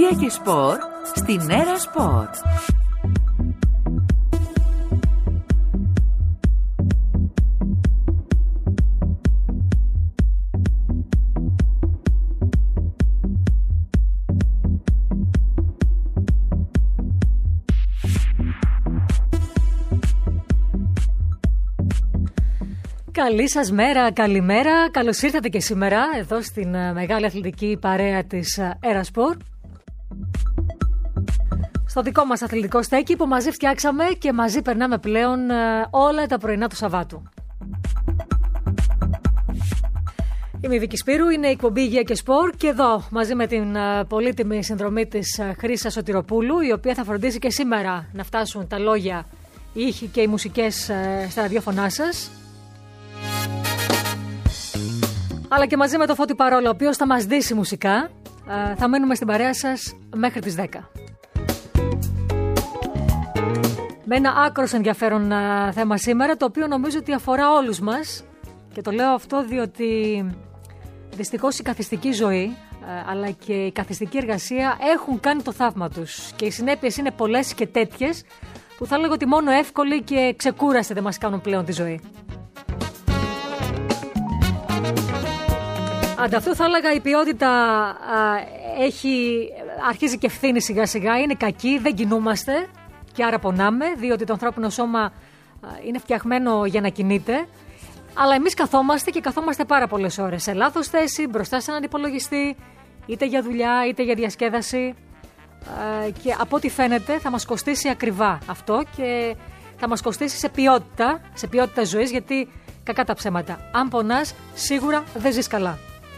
Τραγωδία και σπορ στην Έρα Σπορ. Καλή σας μέρα, καλημέρα. Καλώς ήρθατε και σήμερα εδώ στην μεγάλη αθλητική παρέα της Έρα Σπορ. Στο δικό μας αθλητικό στέκι που μαζί φτιάξαμε και μαζί περνάμε πλέον όλα τα πρωινά του Σαββάτου. Είμαι η Βίκη Σπύρου, είναι η εκπομπή Υγεία και Σπορ και εδώ μαζί με την πολύτιμη συνδρομή της Χρύσας Σωτηροπούλου, η οποία θα φροντίσει και σήμερα να φτάσουν τα λόγια, οι ήχοι και οι μουσικές στα ραδιόφωνά σας. Αλλά και μαζί με το Φώτη Παρόλο, ο οποίος θα μας δείσει μουσικά. Θα μένουμε στην παρέα σας μέχρι τις 10. Με ένα άκρος ενδιαφέρον θέμα σήμερα, το οποίο νομίζω ότι αφορά όλους μας. Και το λέω αυτό διότι δυστυχώς η καθιστική ζωή αλλά και η καθιστική εργασία έχουν κάνει το θαύμα τους. Και οι συνέπειες είναι πολλές και τέτοιες που θα λέγω ότι μόνο εύκολοι και ξεκούραστοι δεν μας κάνουν πλέον τη ζωή. Ανταυτού θα έλεγα η ποιότητα αρχίζει και φθήνει σιγά σιγά, είναι κακή, δεν κινούμαστε και άρα πονάμε, διότι το ανθρώπινο σώμα είναι φτιαγμένο για να κινείται, αλλά εμείς καθόμαστε πάρα πολλές ώρες σε λάθος θέση, μπροστά σε έναν υπολογιστή, είτε για δουλειά είτε για διασκέδαση, και από ό,τι φαίνεται θα μας κοστίσει ακριβά αυτό και θα μας κοστίσει σε ποιότητα ζωής, γιατί κακά τα ψέματα, αν πονάς σίγουρα δεν ζεις καλά.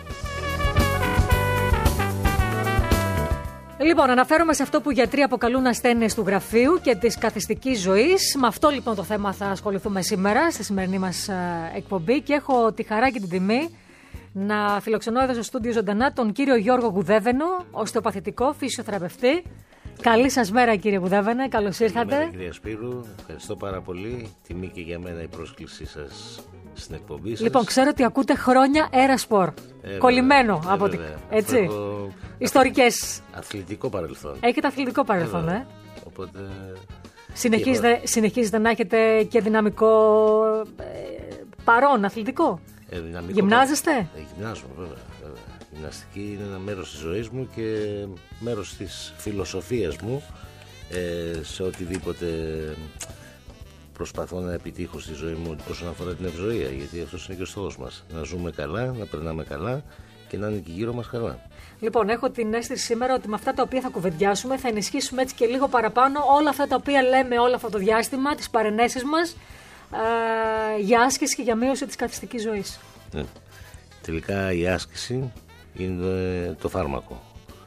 Λοιπόν, αναφέρομαι σε αυτό που οι γιατροί αποκαλούν ασθένειες του γραφείου και της καθιστικής ζωής. Με αυτό λοιπόν το θέμα θα ασχοληθούμε σήμερα στη σημερινή μας εκπομπή και έχω τη χαρά και την τιμή να φιλοξενώ εδώ στο στούντιο ζωντανά τον κύριο Γιώργο Γουδέβαινο, οστεοπαθητικό φυσιοθεραπευτή. Καλή σας μέρα κύριε Γουδέβαινε, καλώς ήρθατε. Καλημέρα κυρία Σπύρου, ευχαριστώ πάρα πολύ. Τιμή και για μένα η πρόσκλησή σας στην εκπομπή σας. Λοιπόν, ξέρω ότι ακούτε χρόνια Έρα Σπορ. Κολλημένο από την. Έτσι. Έχω ιστορικές. Αθλητικό παρελθόν. Έχετε αθλητικό παρελθόν, Οπότε. Συνεχίζετε να έχετε και δυναμικό παρόν αθλητικό. Γυμνάζεστε? Γυμνάζομαι, βέβαια. Η γυμναστική είναι ένα μέρος της ζωής μου και μέρος της φιλοσοφίας μου σε οτιδήποτε προσπαθώ να επιτύχω στη ζωή μου όσον αφορά την ευζοία, γιατί αυτός είναι και ο στόχος μας. Να ζούμε καλά, να περνάμε καλά και να είναι και γύρω μας καλά. Λοιπόν, έχω την αίσθηση σήμερα ότι με αυτά τα οποία θα κουβεντιάσουμε θα ενισχύσουμε έτσι και λίγο παραπάνω όλα αυτά τα οποία λέμε όλο αυτό το διάστημα, τις παρενέσεις μας για άσκηση και για μείωση της καθιστικής ζωής. Ναι. Τελικά η άσκηση είναι το φάρμακο.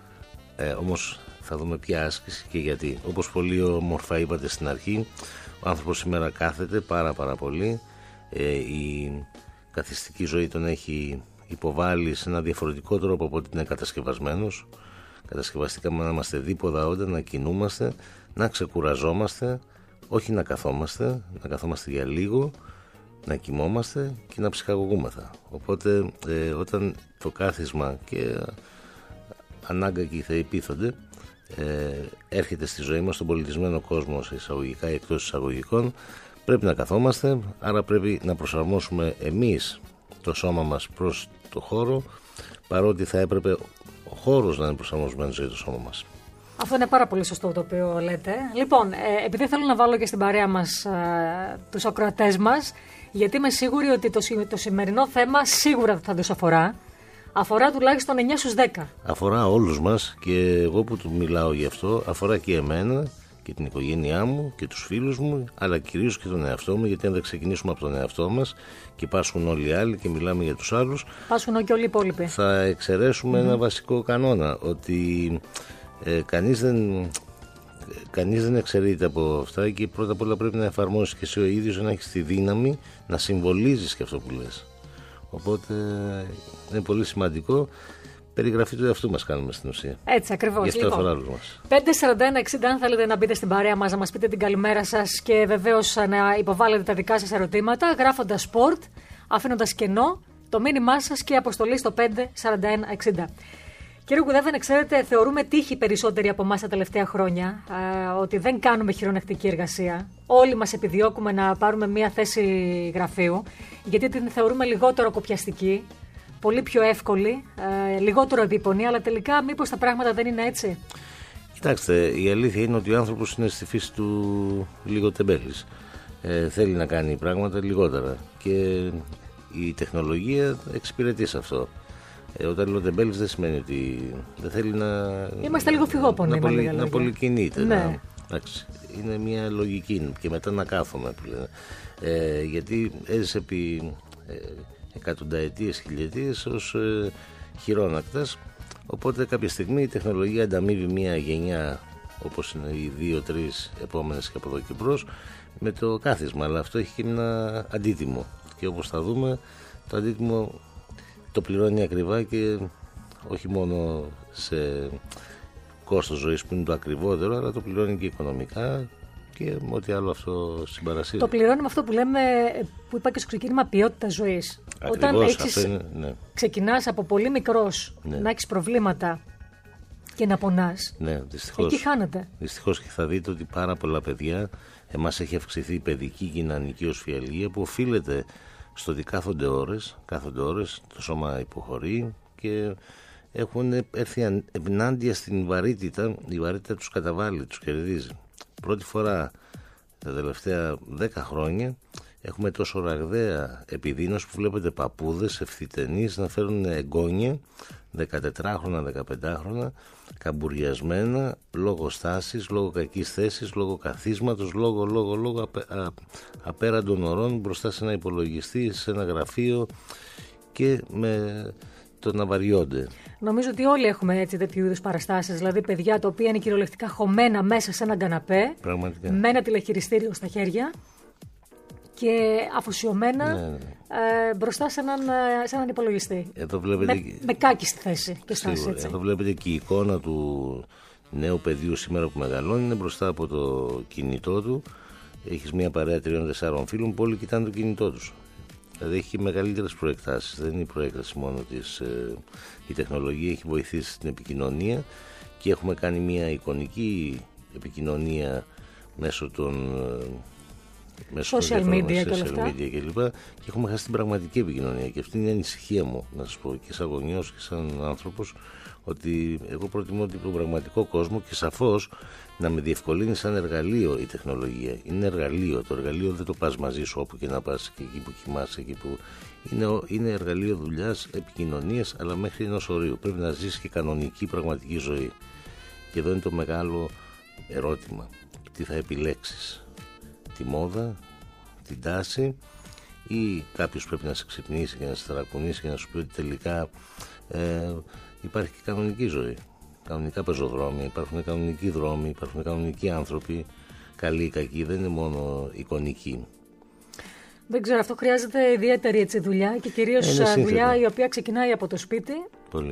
Όμως θα δούμε ποια άσκηση και γιατί. Όπως πολύ όμορφα είπατε στην αρχή, ο άνθρωπος σήμερα κάθεται πάρα πολύ. Η καθιστική ζωή τον έχει υποβάλει σε ένα διαφορετικό τρόπο από ότι είναι κατασκευασμένος. Κατασκευαστήκαμε να είμαστε δίποδα όντα, να κινούμαστε, να ξεκουραζόμαστε, όχι να καθόμαστε για λίγο, να κοιμόμαστε και να ψυχαγωγούμεθα. Οπότε όταν το κάθισμα και ανάγκα και οι θεοί πείθονται έρχεται στη ζωή μας, στον πολιτισμένο κόσμο, σε εισαγωγικά ή εκτός εισαγωγικών, πρέπει να καθόμαστε, άρα πρέπει να προσαρμόσουμε εμείς το σώμα μας προς το χώρο, παρότι θα έπρεπε ο χώρος να είναι προσαρμοσμένος για το σώμα μας. Αυτό είναι πάρα πολύ σωστό το οποίο λέτε. Λοιπόν, επειδή θέλω να βάλω και στην παρέα μας τους ακροατές μας, γιατί είμαι σίγουρη ότι το σημερινό θέμα σίγουρα θα τους αφορά. Αφορά τουλάχιστον 9 στους 10. Αφορά όλους μας και εγώ που του μιλάω γι' αυτό, αφορά και εμένα και την οικογένειά μου και τους φίλους μου, αλλά κυρίως και τον εαυτό μου, γιατί αν δεν ξεκινήσουμε από τον εαυτό μας και πάσχουν όλοι οι άλλοι και μιλάμε για τους άλλους, πάσχουν και όλοι οι υπόλοιποι. Θα εξαιρέσουμε ένα βασικό κανόνα, ότι κανείς δεν εξαιρείται από αυτά και πρώτα απ' όλα πρέπει να εφαρμόσεις και εσύ ο ίδιος, να έχεις τη δύναμη να συμβολίζεις και αυτό που λες. Οπότε είναι πολύ σημαντικό. Περιγραφή του εαυτού μας κάνουμε στην ουσία. Έτσι ακριβώς. Γι' αυτό αφορά όλους μας. 541-60, αν θέλετε να μπείτε στην παρέα μας, να μας πείτε την καλημέρα σας και βεβαίως να υποβάλλετε τα δικά σας ερωτήματα, γράφοντας sport, αφήνοντας κενό το μήνυμά σας και αποστολή στο 541-60. Κύριε Γουδέβενε, ξέρετε, θεωρούμε τύχη περισσότεροι από εμάς τα τελευταία χρόνια ότι δεν κάνουμε χειρονακτική εργασία. Όλοι μας επιδιώκουμε να πάρουμε μια θέση γραφείου, γιατί την θεωρούμε λιγότερο κοπιαστική, πολύ πιο εύκολη, λιγότερο επίπονη, αλλά τελικά μήπως τα πράγματα δεν είναι έτσι? Κοιτάξτε, η αλήθεια είναι ότι ο άνθρωπος είναι στη φύση του λίγο τεμπέλης. Θέλει να κάνει πράγματα λιγότερα και η τεχνολογία εξυπηρετεί σε αυτό. Όταν λέω τεμπέλης δεν σημαίνει ότι δεν θέλει να... Είμαστε λίγο φυγόπονοι. Να πολυκινείται. Ναι. Είναι μια λογική και μετά να κάθομαι που λένε. Γιατί έζησε επί εκατονταετίες, χιλιετίες ως χειρόνακτας, οπότε κάποια στιγμή η τεχνολογία ανταμείβει μια γενιά, όπως είναι οι 2-3 επόμενες και από εδώ και μπρος, με το κάθισμα, αλλά αυτό έχει και ένα αντίτιμο και όπως θα δούμε το αντίτιμο το πληρώνει ακριβά και όχι μόνο σε κόστος ζωής που είναι το ακριβότερο, αλλά το πληρώνει και οικονομικά και ό,τι άλλο αυτό συμπαρασύρει. Το πληρώνει με αυτό που λέμε, που είπα και στο ξεκίνημα, ποιότητα ζωής. Ακριβώς, όταν ξεκινάς από πολύ μικρός να έχεις προβλήματα και να πονάς, εκεί χάνεται. Δυστυχώς, και θα δείτε ότι πάρα πολλά παιδιά, εμάς έχει αυξηθεί η παιδική κοινωνική οσφιαλγία που οφείλεται στο ότι κάθονται ώρες, το σώμα υποχωρεί και έχουν έρθει ενάντια στην βαρύτητα. Η βαρύτητα τους καταβάλει, τους κερδίζει. Πρώτη φορά τα τελευταία 10 χρόνια έχουμε τόσο ραγδαία επιδείνωση που βλέπετε παππούδες ευθυτενείς να φέρουν εγγόνια 14χρονα, 15χρονα, καμπουριασμένα λόγω στάσης, λόγω κακής θέσης, λόγω καθίσματος, λόγω απέραντων ωρών μπροστά σε ένα υπολογιστή, σε ένα γραφείο και με το να βαριώνται. Νομίζω ότι όλοι έχουμε έτσι τέτοιου είδους παραστάσεις, δηλαδή παιδιά τα οποία είναι κυριολεκτικά χωμένα μέσα σε έναν καναπέ, πραγματικά, με ένα τηλεχειριστήριο στα χέρια και αφοσιωμένα μπροστά σε έναν υπολογιστή. Εδώ βλέπετε με κάκιστη θέση και στάση. Εδώ βλέπετε και η εικόνα του νέου παιδιού σήμερα που μεγαλώνει, είναι μπροστά από το κινητό του. Έχεις μια παρέα 3-4 φίλων που όλοι κοιτάνε το κινητό τους. Δηλαδή έχει μεγαλύτερες προεκτάσεις. Δεν είναι η προέκταση μόνο της. Η τεχνολογία έχει βοηθήσει στην επικοινωνία και έχουμε κάνει μια εικονική επικοινωνία μέσω των social media κλπ. Και έχουμε χάσει την πραγματική επικοινωνία. Και αυτή είναι η ανησυχία μου, να σας πω, και σαν γονιός και σαν άνθρωπος, ότι εγώ προτιμώ τον πραγματικό κόσμο και σαφώς να με διευκολύνει σαν εργαλείο η τεχνολογία. Είναι εργαλείο. Το εργαλείο δεν το πας μαζί σου όπου και να πας, και εκεί που κοιμάσαι, εκεί που. Είναι εργαλείο δουλειάς, επικοινωνίας, αλλά μέχρι ενός ορίου. Πρέπει να ζεις και κανονική πραγματική ζωή. Και εδώ είναι το μεγάλο ερώτημα. Τι θα επιλέξεις? Τη μόδα, την τάση, ή κάποιος πρέπει να σε ξυπνήσει και να σε ταρακουνήσει και να σου πει ότι τελικά υπάρχει και κανονική ζωή, κανονικά πεζοδρόμια, υπάρχουν κανονικοί δρόμοι, υπάρχουν κανονικοί άνθρωποι, καλοί ή κακοί, δεν είναι μόνο εικονικοί. Δεν ξέρω, αυτό χρειάζεται ιδιαίτερη έτσι δουλειά και κυρίως δουλειά η οποία ξεκινάει από το σπίτι. Πολύ.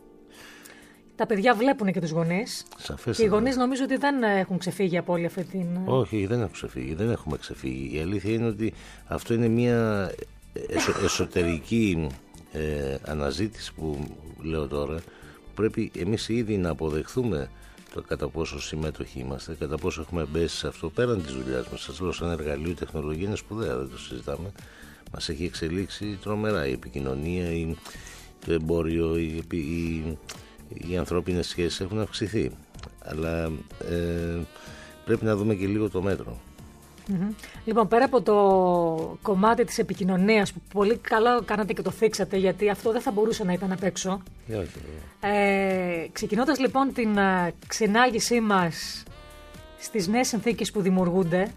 Τα παιδιά βλέπουν και τους γονείς. Σαφέστατα. Και οι γονείς νομίζω ότι δεν έχουν ξεφύγει από όλη αυτή την. Όχι, δεν έχουν ξεφύγει, δεν έχουμε ξεφύγει. Η αλήθεια είναι ότι αυτό είναι μια εσωτερική αναζήτηση που λέω τώρα. Πρέπει εμείς ήδη να αποδεχθούμε το κατά πόσο συμμέτοχοι είμαστε, κατά πόσο έχουμε μπέσει σε αυτό πέραν της δουλειάς μας. Σας λέω, σαν εργαλείο η τεχνολογία είναι σπουδαία, δεν το συζητάμε. Μας έχει εξελίξει τρομερά η επικοινωνία, το εμπόριο, οι ανθρώπινες σχέσεις έχουν αυξηθεί, αλλά πρέπει να δούμε και λίγο το μέτρο. Λοιπόν, πέρα από το κομμάτι της επικοινωνίας που πολύ καλά κάνατε και το θίξατε, γιατί αυτό δεν θα μπορούσε να ήταν απ' έξω, ξεκινώντας λοιπόν την ξενάγησή μας στις νέες συνθήκες που δημιουργούνται,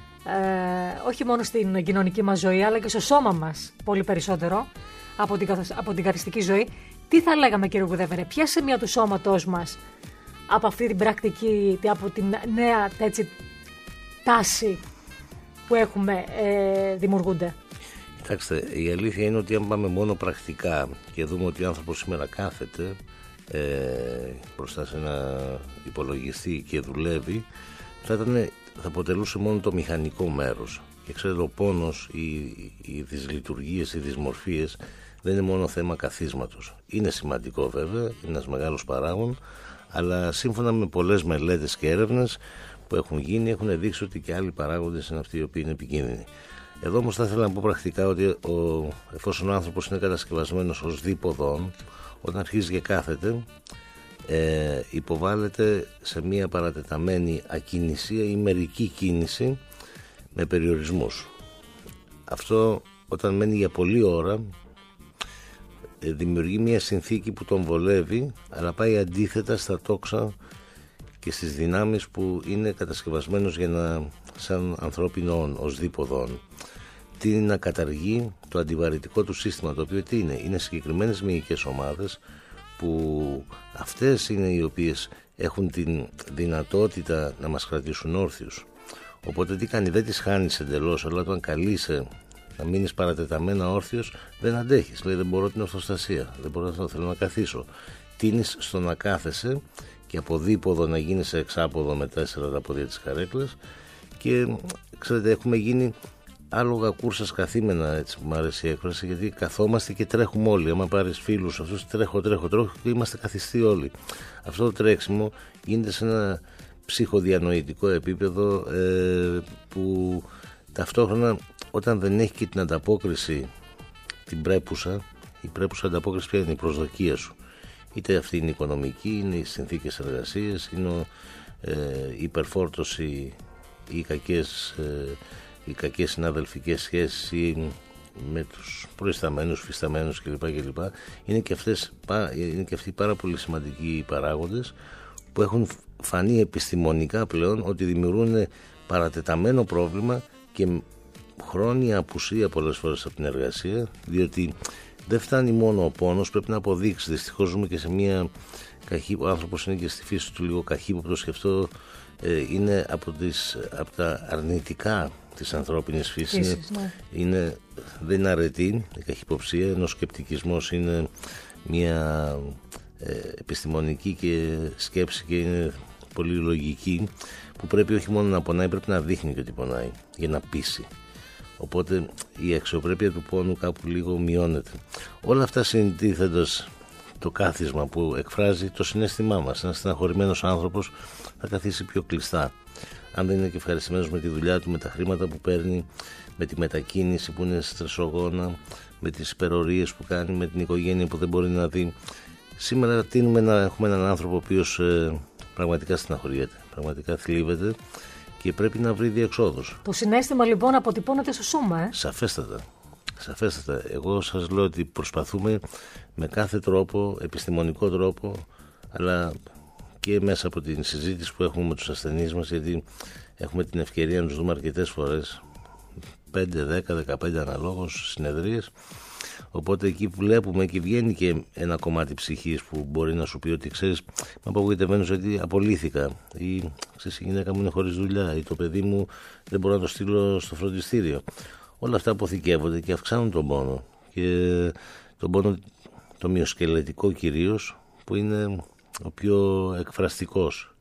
όχι μόνο στην κοινωνική μας ζωή αλλά και στο σώμα μας πολύ περισσότερο από την καθιστική ζωή, τι θα λέγαμε, κύριε Γουδέβενε, ποια σημεία του σώματός μας από αυτή την πρακτική, από την νέα έτσι, τάση που έχουμε δημιουργούνται? Κοιτάξτε, η αλήθεια είναι ότι αν πάμε μόνο πρακτικά και δούμε ότι ο άνθρωπος σήμερα κάθεται μπροστά σε ένα υπολογιστή και δουλεύει, θα αποτελούσε μόνο το μηχανικό μέρος. Και ξέρετε, ο πόνος, οι δυσλειτουργίες, οι δυσμορφίες δεν είναι μόνο θέμα καθίσματος. Είναι σημαντικό βέβαια, είναι ένας μεγάλος παράγων, αλλά σύμφωνα με πολλές μελέτες και έρευνες που έχουν γίνει, έχουν δείξει ότι και άλλοι παράγοντες είναι αυτοί οι οποίοι είναι επικίνδυνοι. Εδώ όμως θα ήθελα να πω πρακτικά ότι εφόσον ο άνθρωπος είναι κατασκευασμένος ως δίποδον, όταν αρχίζει και κάθεται, υποβάλλεται σε μια παρατεταμένη ακινησία ή μερική κίνηση με περιορισμούς. Αυτό όταν μένει για πολλή ώρα δημιουργεί μια συνθήκη που τον βολεύει, αλλά πάει αντίθετα στα τόξα και στις δυνάμεις που είναι κατασκευασμένος για να, σαν ανθρώπινο ως δίποδον, τι είναι να καταργεί το αντιβαρυτικό του σύστημα, το οποίο τι είναι συγκεκριμένες μυϊκές ομάδες που αυτές είναι οι οποίες έχουν την δυνατότητα να μας κρατήσουν όρθιους. Οπότε τι κάνει, δεν τις χάνεις εντελώς, αλλά όταν καλείσαι να μείνεις παρατεταμένα όρθιος, δεν αντέχεις. Λέει, δεν μπορώ την ορθοστασία, δεν μπορώ να θέλω να καθίσω. Τίνεις στο να κάθεσαι και από δίποδο να γίνεις εξάποδο με 4 τα πόδια της καρέκλας και ξέρετε, έχουμε γίνει άλογα κούρσας καθήμενα, έτσι που μου αρέσει η έκφραση, γιατί καθόμαστε και τρέχουμε όλοι. Άμα πάρεις φίλους αυτούς, τρέχω και είμαστε καθιστοί όλοι. Αυτό το τρέξιμο γίνεται σε ένα ψυχοδιανοητικό επίπεδο που ταυτόχρονα όταν δεν έχει και την ανταπόκριση την πρέπουσα, η πρέπουσα ανταπόκριση ποια είναι, η προσδοκία σου. Είτε αυτή είναι η οικονομική, είναι οι συνθήκες εργασίας, είναι η υπερφόρτωση ή οι κακές συναδελφικές σχέσεις ή με τους προϊσταμένους, φυσταμένους κλπ. Είναι και αυτοί πάρα πολύ σημαντικοί παράγοντες που έχουν φανεί επιστημονικά πλέον ότι δημιουργούν παρατεταμένο πρόβλημα και χρόνια απουσία πολλές φορές από την εργασία, διότι δεν φτάνει μόνο ο πόνος, πρέπει να αποδείξει. Δυστυχώς ζούμε και σε μια ο άνθρωπος είναι και στη φύση του λίγο καχύποπτος και αυτό είναι από τα αρνητικά της ανθρώπινης φύσης. Ναι. Δεν είναι αρετή η καχυποψία, ενώ ο σκεπτικισμός είναι μια επιστημονική και σκέψη και είναι πολύ λογική, που πρέπει όχι μόνο να πονάει, πρέπει να δείχνει και ότι πονάει για να πείσει. Οπότε η αξιοπρέπεια του πόνου κάπου λίγο μειώνεται. Όλα αυτά συντίθεντος το κάθισμα που εκφράζει το συναίσθημά μας. Ένας στεναχωρημένος άνθρωπος θα καθίσει πιο κλειστά. Αν δεν είναι και ευχαριστημένος με τη δουλειά του, με τα χρήματα που παίρνει, με τη μετακίνηση που είναι στρεσογόνα, με τις υπερορίες που κάνει, με την οικογένεια που δεν μπορεί να δει. Σήμερα τείνουμε να έχουμε έναν άνθρωπο ο οποίος πραγματικά στεναχωριέται, πραγματικά θλίβεται και πρέπει να βρει διεξόδους. Το συναίσθημα λοιπόν αποτυπώνεται στο σώμα, Σαφέστατα. Εγώ σας λέω ότι προσπαθούμε με κάθε τρόπο, επιστημονικό τρόπο, αλλά και μέσα από την συζήτηση που έχουμε με τους ασθενείς μας, γιατί έχουμε την ευκαιρία να τους δούμε αρκετές φορές, 5, 10, 15 αναλόγως συνεδρίες, οπότε εκεί βλέπουμε και βγαίνει και ένα κομμάτι ψυχής που μπορεί να σου πει ότι ξέρεις, είμαι απογοητευμένος γιατί απολύθηκα ή ξέρεις, η γυναίκα μου είναι χωρίς δουλειά ή το παιδί μου δεν μπορώ να το στείλω στο φροντιστήριο. Όλα αυτά αποθηκεύονται και αυξάνουν τον πόνο και τον πόνο το μυοσκελετικό κυρίως, που είναι ο πιο εκφραστικός.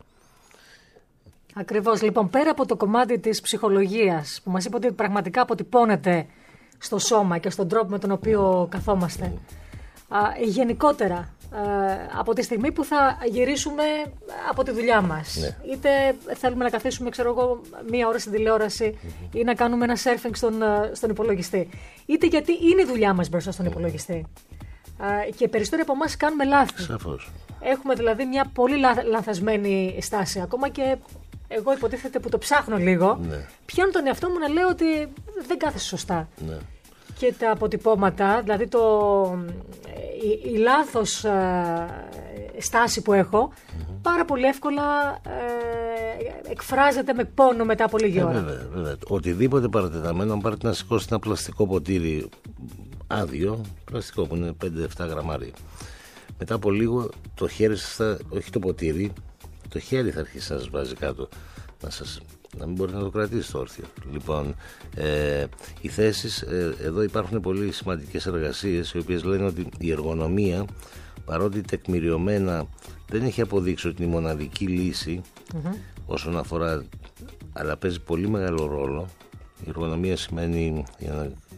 Ακριβώς. Λοιπόν, πέρα από το κομμάτι της ψυχολογίας που μας είπε ότι πραγματικά αποτυπώνεται στο σώμα και στον τρόπο με τον οποίο καθόμαστε, γενικότερα από τη στιγμή που θα γυρίσουμε από τη δουλειά μας, είτε θέλουμε να καθίσουμε μία ώρα στην τηλεόραση ή να κάνουμε ένα surfing στον υπολογιστή, είτε γιατί είναι η δουλειά μας μπροστά στον υπολογιστή, και περισσότεροι από εμάς κάνουμε λάθη. Σαφώς. Έχουμε δηλαδή μια πολύ λανθασμένη στάση. Ακόμα και εγώ υποτίθεται που το ψάχνω λίγο, πιάνω τον εαυτό μου να λέω ότι δεν κάθεσαι σωστά. Ναι. Και τα αποτυπώματα, δηλαδή η λάθος στάση που έχω, πάρα πολύ εύκολα εκφράζεται με πόνο μετά από λίγη ώρα. Βέβαια. Οτιδήποτε παρατεταμένο, αν πάρετε να σηκώσετε ένα πλαστικό ποτήρι άδειο, πλαστικό που είναι 5-7 γραμμάρια, μετά από λίγο το χέρι σας, όχι το ποτήρι, το χέρι θα αρχίσει να σας βάζει κάτω, να μην μπορείτε να το κρατήσετε όρθιο. Λοιπόν, οι θέσεις, εδώ υπάρχουν πολύ σημαντικές εργασίες οι οποίες λένε ότι η εργονομία, παρότι τεκμηριωμένα δεν έχει αποδείξει ότι είναι η μοναδική λύση όσον αφορά, αλλά παίζει πολύ μεγάλο ρόλο. Η εργονομία σημαίνει, για να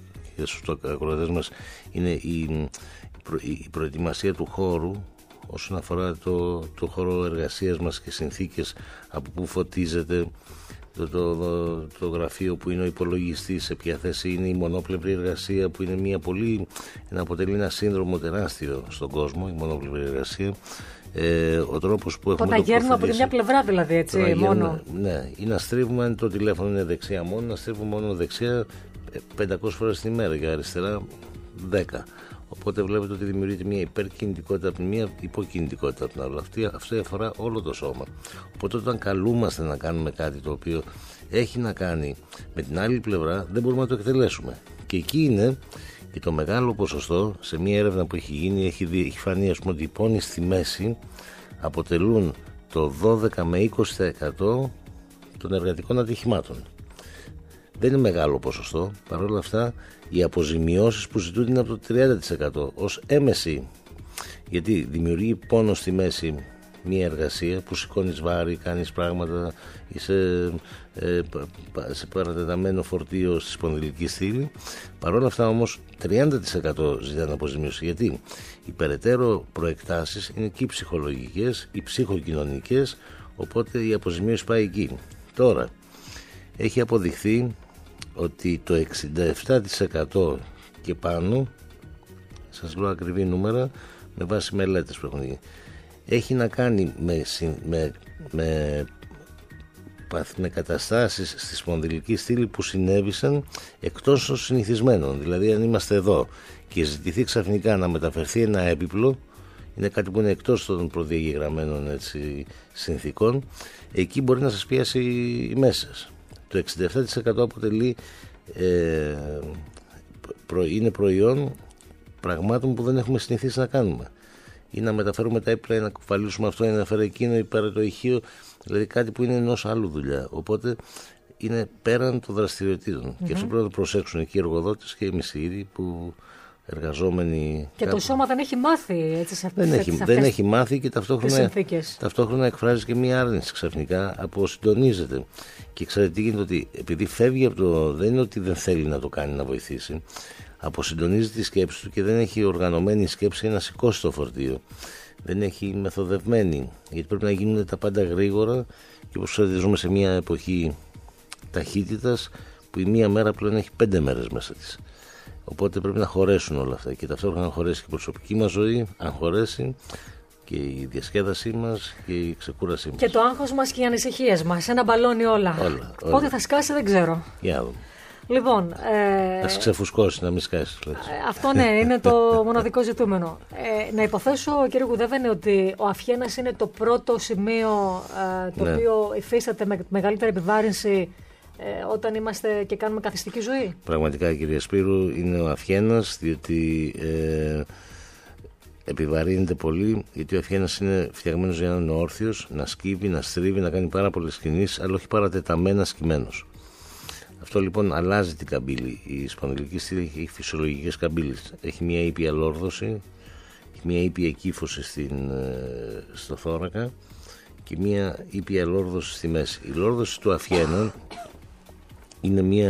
και στους ακροατές μας είναι η προετοιμασία του χώρου όσον αφορά το χώρο εργασίας μας και συνθήκες από που φωτίζεται, το γραφείο που είναι ο υπολογιστής, σε ποια θέση είναι η μονόπλευρη εργασία, που είναι αποτελεί ένα σύνδρομο τεράστιο στον κόσμο, η μονόπλευρη εργασία. Ο τρόπος που έχουμε. Όταν γέρνουμε από τη μια πλευρά, δηλαδή, έτσι, μόνο. Ναι, ή να στρίβουμε, αν το τηλέφωνο είναι δεξιά μόνο, να στρίβουμε μόνο δεξιά 500 φορές την ημέρα και αριστερά 10. Οπότε βλέπετε ότι δημιουργείται μια υπερκινητικότητα από τη μία, υποκινητικότητα από την άλλη. Αυτό αφορά όλο το σώμα. Οπότε όταν καλούμαστε να κάνουμε κάτι το οποίο έχει να κάνει με την άλλη πλευρά, δεν μπορούμε να το εκτελέσουμε. Και εκεί είναι και το μεγάλο ποσοστό, σε μια έρευνα που έχει γίνει, έχει φανεί, ας πούμε, ότι οι πόνοι στη μέση αποτελούν το 12 με 20% των εργατικών ατυχημάτων. Δεν είναι μεγάλο ποσοστό. Παρ' όλα αυτά, οι αποζημιώσεις που ζητούν είναι από το 30% ως έμεση. Γιατί δημιουργεί πόνο στη μέση μια εργασία που σηκώνεις βάρη, κάνεις πράγματα, είσαι σε παρατεταμένο φορτίο στη σπονδυλική στήλη. Παρ' όλα αυτά όμως 30% ζητάνε αποζημίωση. Γιατί οι περαιτέρω προεκτάσεις είναι και οι ψυχολογικές, οι ψυχοκοινωνικές, οπότε η αποζημίωση πάει εκεί. Τώρα, έχει αποδειχθεί ότι το 67% και πάνω, σας λέω ακριβή νούμερα με βάση μελέτες που έχουν γίνει, έχει να κάνει με καταστάσεις στη σπονδυλική στήλη που συνέβησαν εκτός των συνηθισμένων. Δηλαδή, αν είμαστε εδώ και ζητηθεί ξαφνικά να μεταφερθεί ένα έπιπλο, είναι κάτι που είναι εκτός των προδιαγεγραμμένων συνθήκων, εκεί μπορεί να σας πιάσει οι μέσες. Το 67% αποτελεί είναι προϊόν πραγμάτων που δεν έχουμε συνηθίσει να κάνουμε. Ή να μεταφέρουμε τα έπιπλα, ή να κουφαλίσουμε αυτό, ή να φέρει εκείνο, ή πέρα το ηχείο, δηλαδή κάτι που είναι ενός άλλου δουλειά. Οπότε είναι πέραν των δραστηριοτήτων. Και αυτό πρέπει να το προσέξουν και οι εργοδότες και εμείς οι ίδιοι που εργαζόμενοι. Και το σώμα δεν έχει μάθει έτσι σε αυτές δεν έχει μάθει και ταυτόχρονα εκφράζει και μία άρνηση ξαφνικά, αποσυντονίζεται. Και ξέρετε τι γίνεται, ότι επειδή φεύγει από το. Δεν είναι ότι δεν θέλει να το κάνει, να βοηθήσει. Αποσυντονίζει τη σκέψη του και δεν έχει οργανωμένη σκέψη να σηκώσει το φορτίο. Δεν έχει μεθοδευμένη. Γιατί πρέπει να γίνουν τα πάντα γρήγορα και όπως ξέρετε, ζούμε σε μια εποχή ταχύτητας που η μία μέρα πλέον έχει 5 μέρες μέσα της. Οπότε πρέπει να χωρέσουν όλα αυτά και ταυτόχρονα να χωρέσει και η προσωπική μας ζωή, αν χωρέσει, και η διασκέδασή μας και η ξεκούρασή μας. Και το άγχος μας και οι ανησυχίες μας. Ένα μπαλόνι όλα. Πότε θα σκάσει δεν ξέρω. Για δούμε. Λοιπόν, να σε ξεφουσκώσει, να μην σκάσει. Αυτό ναι, είναι το μοναδικό ζητούμενο. Να υποθέσω, κύριε Γουδέβαινε, ότι ο Αφιένας είναι το πρώτο σημείο το οποίο υφίσταται με μεγαλύτερη επιβάρυνση όταν είμαστε και κάνουμε καθιστική ζωή. Πραγματικά, κύριε Σπύρου, είναι ο Αφιένας, διότι επιβαρύνεται πολύ, γιατί ο Αφιένας είναι φτιαγμένος για να είναι όρθιος, να σκύβει, να στρίβει, να κάνει πάρα πολλές κινήσεις, αλλά όχι παρατεταμένα σκυμμένος. Αυτό λοιπόν αλλάζει την καμπύλη. Η σπονδυλική στήλη έχει φυσιολογικές καμπύλες. Έχει μια ήπια λόρδωση, έχει μια ήπια κύφωση στο θώρακα και μια ήπια λόρδωση στη μέση. Η λόρδωση του Αφιένα είναι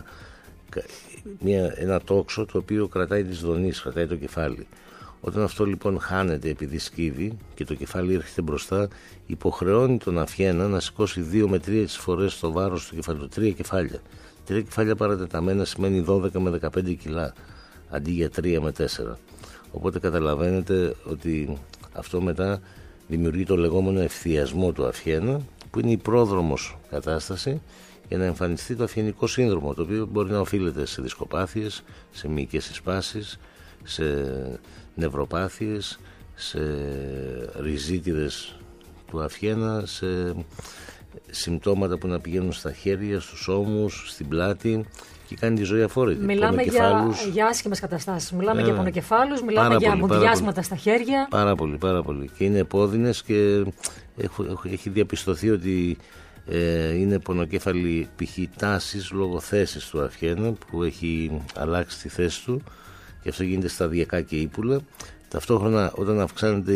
ένα τόξο το οποίο κρατάει τις δονήσεις, κρατάει το κεφάλι. Όταν αυτό λοιπόν χάνεται επειδή σκύβει και το κεφάλι έρχεται μπροστά, υποχρεώνει τον Αφιένα να σηκώσει 2 με 3 φορές το βάρος του κεφαλιού. 3 κεφάλια. 3 κεφάλια παρατεταμένα σημαίνει 12 με 15 κιλά αντί για 3 με 4. Οπότε καταλαβαίνετε ότι αυτό μετά δημιουργεί το λεγόμενο ευθιασμό του Αφιένα, που είναι η πρόδρομος κατάσταση για να εμφανιστεί το αφιενικό σύνδρομο, το οποίο μπορεί να οφείλεται σε δισκοπάθειες, σε μυϊκές συσπάσεις, σε νευροπάθειες, σε ριζίτιδες του Αφιένα, σε συμπτώματα που να πηγαίνουν στα χέρια, στους ώμους, στην πλάτη και κάνει τη ζωή αφόρητη. Μιλάμε για άσχημες καταστάσεις. Μιλάμε για πονοκεφάλους, μιλάμε για μουδιάσματα στα χέρια. Πάρα πολύ, πάρα πολύ. Και είναι επώδυνες και έχει διαπιστωθεί ότι είναι πονοκέφαλη π.χ. τάσης λόγω θέσης του Αφιένα που έχει αλλάξει τη θέση του και αυτό γίνεται σταδιακά και ύπουλα. Ταυτόχρονα όταν αυξάνεται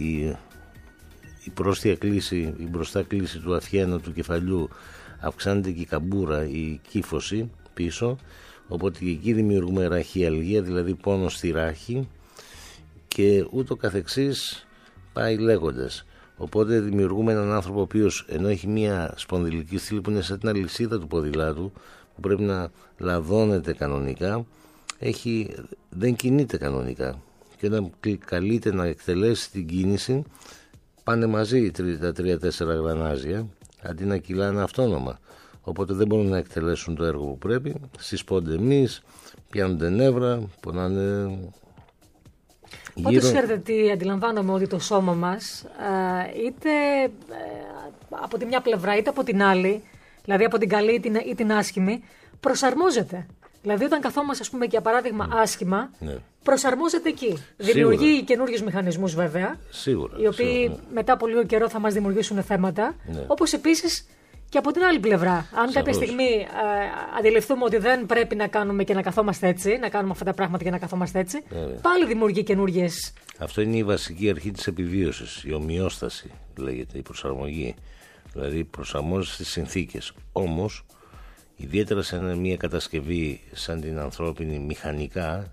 η πρόστια κλίση, η μπροστά κλίση του Αφιένα του κεφαλιού, αυξάνεται και η καμπούρα, η κύφωση πίσω, Οπότε και εκεί δημιουργούμε ραχιαλγία, δηλαδή πόνο στη ράχη και ούτω καθεξής πάει λέγοντας. Οπότε δημιουργούμε έναν άνθρωπο ο οποίος, ενώ έχει μια σπονδυλική στήλη που είναι σαν την αλυσίδα του ποδηλάτου που πρέπει να λαδώνεται κανονικά, δεν κινείται κανονικά, και όταν καλείται να εκτελέσει την κίνηση πάνε μαζί τα 3-4 γρανάζια αντί να κυλάνε αυτόνομα, οπότε δεν μπορούν να εκτελέσουν το έργο που πρέπει, συσπώνται εμείς, πιάνονται νεύρα, πονάνε. Πάντως ξέρετε τι αντιλαμβάνομαι, ότι το σώμα μας είτε από τη μια πλευρά είτε από την άλλη, δηλαδή από την καλή ή την άσχημη, προσαρμόζεται. Δηλαδή όταν καθόμαστε, ας πούμε, για παράδειγμα άσχημα, προσαρμόζεται εκεί. Δημιουργεί καινούριους μηχανισμούς βέβαια, οι οποίοι μετά από λίγο καιρό θα μας δημιουργήσουν θέματα, όπως επίσης και από την άλλη πλευρά. Αν κάποια στιγμή αντιληφθούμε ότι δεν πρέπει να κάνουμε και να καθόμαστε έτσι, να κάνουμε αυτά τα πράγματα και να καθόμαστε έτσι, πάλι δημιουργεί καινούργιες. Αυτό είναι η βασική αρχή της επιβίωσης, η ομοιόσταση λέγεται, η προσαρμογή. Δηλαδή προσαρμόζεσαι στις συνθήκες. Όμως, ιδιαίτερα σε μια κατασκευή σαν την ανθρώπινη μηχανικά,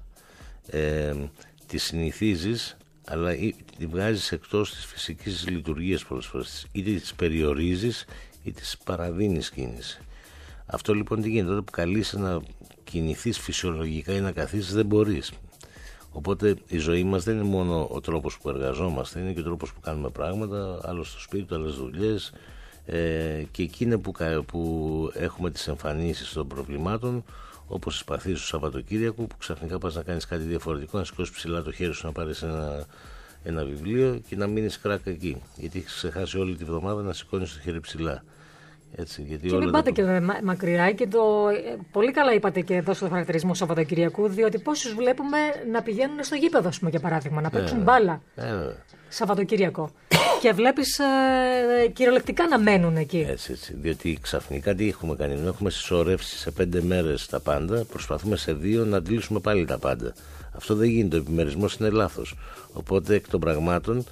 τη συνηθίζεις, αλλά τη βγάζεις εκτός της φυσικής λειτουργίας πολλές φορές. Είτε τις περιορίζεις ή τις παραδίνεις κίνηση. Αυτό λοιπόν τι γίνεται? Όταν που καλείσαι να κινηθείς φυσιολογικά ή να καθίσεις, δεν μπορείς. Οπότε η ζωή μας δεν είναι μόνο ο τρόπος που εργαζόμαστε, είναι και ο τρόπος που κάνουμε πράγματα, άλλο στο σπίτι, άλλες δουλειές, και εκείνα που έχουμε τις εμφανίσεις των προβλημάτων, όπως τις παθήσεις του Σαββατοκύριακου, που ξαφνικά πας να κάνεις κάτι διαφορετικό, να σηκώσεις ψηλά το χέρι σου να πάρεις ένα βιβλίο και να μείνεις κράκα εκεί, γιατί έχεις ξεχάσει όλη τη βδομάδα να σηκώνεις το χέρι ψηλά. Έτσι, γιατί και μην πάτε και μακριά, και πολύ καλά είπατε και δώσατε το χαρακτηρισμό Σαββατοκυριακού, διότι πόσους βλέπουμε να πηγαίνουν στο γήπεδο, ας πούμε, για παράδειγμα, να παίξουν μπάλα Σαββατοκύριακο. Και βλέπεις κυριολεκτικά να μένουν εκεί. Έτσι, διότι ξαφνικά τι έχουμε κάνει? Έχουμε συσσωρεύσει σε 5 μέρες τα πάντα, προσπαθούμε σε 2 να αντλήσουμε πάλι τα πάντα. Αυτό δεν γίνεται, ο επιμερισμός είναι λάθος. Οπότε εκ των πραγμάτων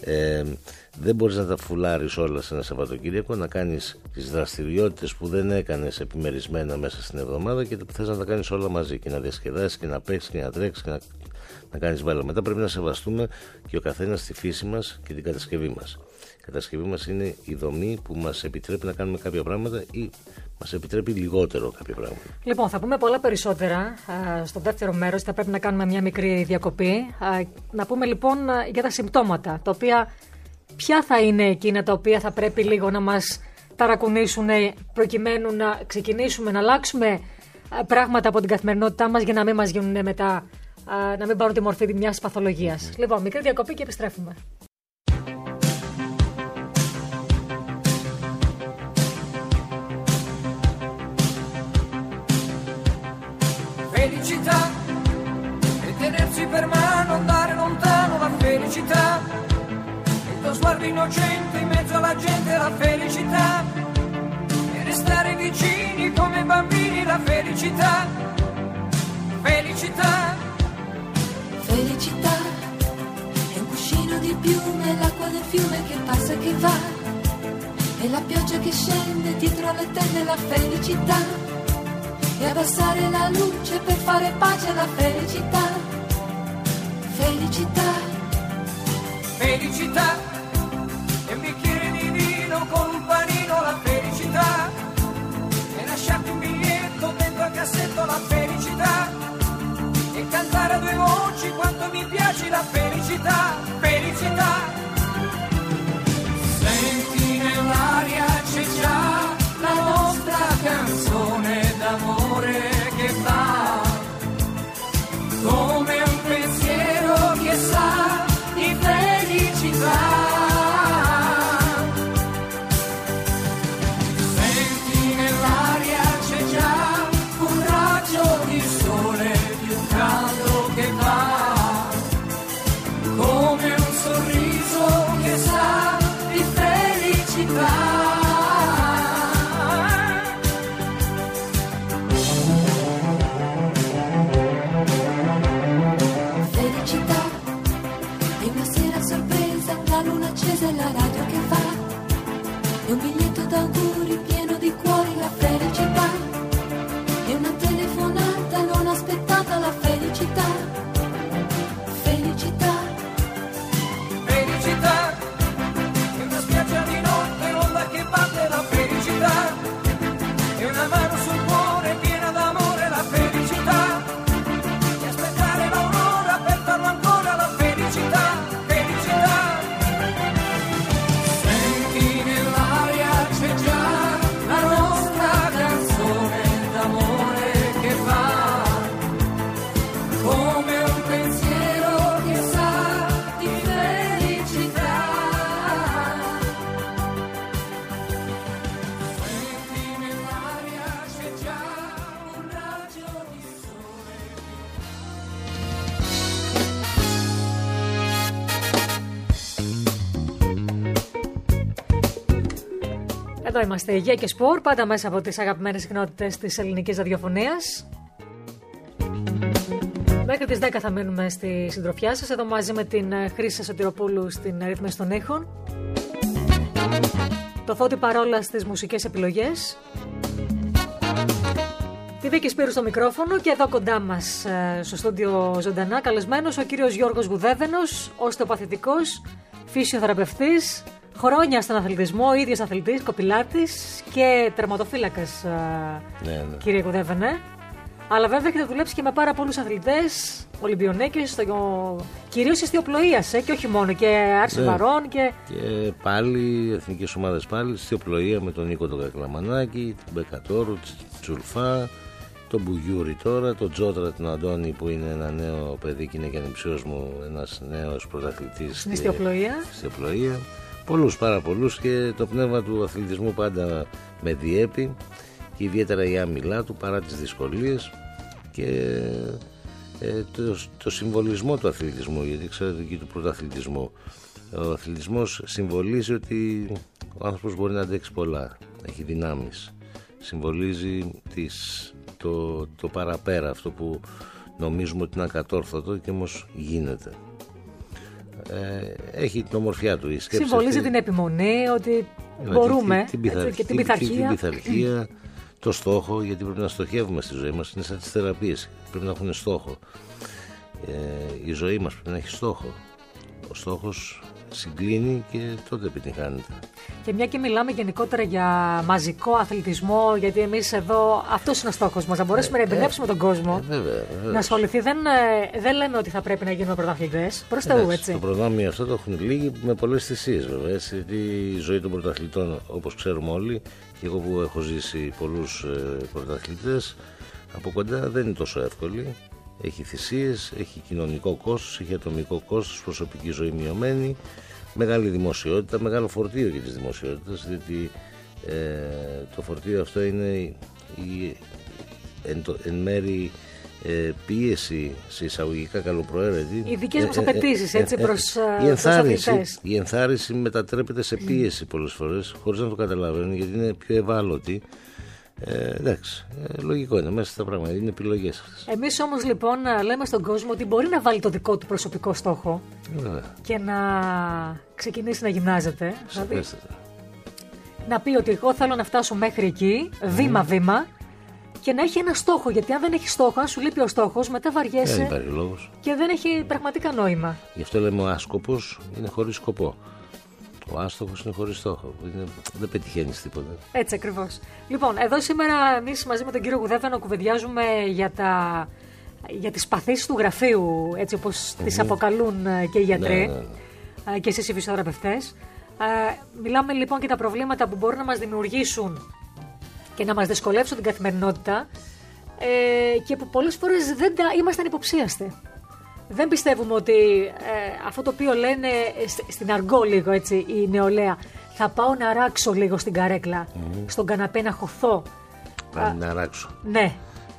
δεν μπορείς να τα φουλάρεις όλα σε ένα Σαββατοκύριακο, να κάνεις τις δραστηριότητες που δεν έκανες επιμερισμένα μέσα στην εβδομάδα και θες να τα κάνεις όλα μαζί και να διασκεδάσεις και να παίξεις και να τρέξεις και να κάνεις μπάλα. Μετά πρέπει να σεβαστούμε και ο καθένας τη φύση μας και την κατασκευή μας. Η κατασκευή μας είναι η δομή που μας επιτρέπει να κάνουμε κάποια πράγματα ή μας επιτρέπει λιγότερο κάποια πράγματα. Λοιπόν, θα πούμε πολλά περισσότερα στο δεύτερο μέρος. Θα πρέπει να κάνουμε μια μικρή διακοπή. Να πούμε λοιπόν για τα συμπτώματα, τα οποία ποια θα είναι εκείνα τα οποία θα πρέπει λίγο να μας ταρακουνήσουν προκειμένου να ξεκινήσουμε να αλλάξουμε πράγματα από την καθημερινότητά μας για να μην μας γίνουν μετά, να μην πάρουν τη μορφή μιας παθολογίας. Λοιπόν, μικρή διακοπή και επιστρέφουμε. Felicità e tenersi per mano, andare lontano, la felicità, il tuo sguardo innocente in mezzo alla gente, la felicità, e restare vicini come bambini, la felicità, felicità. Felicità è un cuscino di piume, l'acqua del fiume che passa e che va, e la pioggia che scende dietro alle tende, la felicità. E abbassare la luce per fare pace alla felicità. Felicità. Felicità. E un bicchiere di vino con un panino, la felicità. E lasciarti un biglietto dentro al cassetto, la felicità. E cantare a 2 voci quanto mi piace la felicità. Felicità. Senti nell'aria c'è già la nostra canzone d'amore che va come un pensiero che sa di felicità. Εδώ είμαστε, Γεια και Σπορ, πάντα μέσα από τις αγαπημένες συχνότητες της ελληνικής ραδιοφωνίας. Μέχρι τις 10 θα μείνουμε στη συντροφιά σας, εδώ μαζί με την Χρύσα Σωτηροπούλου στην ρύθμιση των ήχων. Το Φώτη Παρόλα στις μουσικές επιλογές. Τη Βίκη Σπύρου στο μικρόφωνο και εδώ κοντά μας στο στούντιο ζωντανά καλεσμένος ο κύριος Γιώργος Γουδέβενος, οστεοπαθητικός, φυσιοθεραπευτής, χρόνια στον αθλητισμό, ίδιος αθλητής, κοπηλάτης και τερματοφύλακας, κύριε Γουδέβενε. Αλλά βέβαια έχετε δουλέψει και με πάρα πολλούς αθλητές, Ολυμπιονίκες, κυρίως στη ιστιοπλοεία και όχι μόνο, και άρση βαρών και πάλι εθνικές ομάδες πάλι, στη ιστιοπλοεία με τον Νίκο τον Κακλαμανάκη, την Μπεκατόρου, την Τσουλφά, τον Μπουγιούρη τώρα, τον Τζότρα τον Αντώνη που είναι ένα νέο παιδί και είναι και ανιψιός μου, ένας νέος πρωταθλητής στην ιστιοπλοεία. Πολλούς, πάρα πολλούς, και το πνεύμα του αθλητισμού πάντα με διέπει και ιδιαίτερα η άμυλά του παρά τις δυσκολίες και το συμβολισμό του αθλητισμού, γιατί ξέρετε και του πρωταθλητισμού. Ο αθλητισμός συμβολίζει ότι ο άνθρωπος μπορεί να αντέξει πολλά, έχει δυνάμεις, συμβολίζει το παραπέρα, αυτό που νομίζουμε ότι είναι ακατόρθωτο και όμως γίνεται. Έχει την ομορφιά του η σκέψη. Συμβολίζει αυτή, την επιμονή, ότι μπορούμε, και την πειθαρχία, το στόχο, γιατί πρέπει να στοχεύουμε στη ζωή μας, είναι σαν τις θεραπείες, πρέπει να έχουν στόχο. Η ζωή μας πρέπει να έχει στόχο. Ο στόχος συγκλίνει και τότε επιτυγχάνεται. Και μια και μιλάμε γενικότερα για μαζικό αθλητισμό, γιατί εμείς εδώ αυτός είναι ο στόχος μας, να μπορέσουμε να εμπνεύσουμε τον κόσμο. Βέβαια. Να ασχοληθεί. Δεν λέμε ότι θα πρέπει να γίνουμε πρωταθλητές. Προς Θεού, έτσι. Το προνόμιο αυτό το έχουν λίγοι με πολλές θυσίες, βέβαια. Γιατί η ζωή των πρωταθλητών, όπως ξέρουμε όλοι, και εγώ που έχω ζήσει πολλούς πρωταθλητές, από κοντά δεν είναι τόσο εύκολη. Έχει θυσίες, έχει κοινωνικό κόστος, έχει ατομικό κόστος, προσωπική ζωή μειωμένη, μεγάλη δημοσιότητα, μεγάλο φορτίο για τις δημοσιότητες, διότι το φορτίο αυτό είναι εν μέρη πίεση σε εισαγωγικά καλοπροαίρετη. Οι δικές μας απαιτήσεις, έτσι, προς τους αθλητές. Η ενθάρρυνση μετατρέπεται σε πίεση πολλές φορές, χωρίς να το καταλαβαίνουν, γιατί είναι πιο ευάλωτοι. Εντάξει, λογικό είναι, μέσα στα πράγματα, είναι επιλογές αυτές. Εμείς όμως λοιπόν λέμε στον κόσμο ότι μπορεί να βάλει το δικό του προσωπικό στόχο και να ξεκινήσει να γυμνάζεται. Δηλαδή, να πει ότι εγώ θέλω να φτάσω μέχρι εκεί, βήμα-βήμα, και να έχει ένα στόχο. Γιατί αν δεν έχει στόχο, αν σου λείπει ο στόχος, μετά βαριέσαι και δεν έχει πραγματικά νόημα. Γι' αυτό λέμε ο άσκοπος είναι χωρίς σκοπό. Ο άστοχος είναι χωρίς στόχο. Δεν πετυχαίνεις τίποτα. Έτσι ακριβώς. Λοιπόν, εδώ σήμερα εμείς μαζί με τον κύριο Γουδέβενο κουβεντιάζουμε για τις παθήσεις του γραφείου, έτσι όπως τις αποκαλούν και οι γιατροί και εσείς οι φυσιοθεραπευτές. Μιλάμε λοιπόν και τα προβλήματα που μπορούν να μας δημιουργήσουν και να μας δυσκολεύσουν την καθημερινότητα και που πολλές φορές δεν ήμασταν υποψίαστοι. Δεν πιστεύουμε ότι αυτό το οποίο λένε στην αργό λίγο, έτσι, η νεολαία, θα πάω να ράξω λίγο στην καρέκλα, στον καναπέ να χωθώ. Να αράξω. Ναι.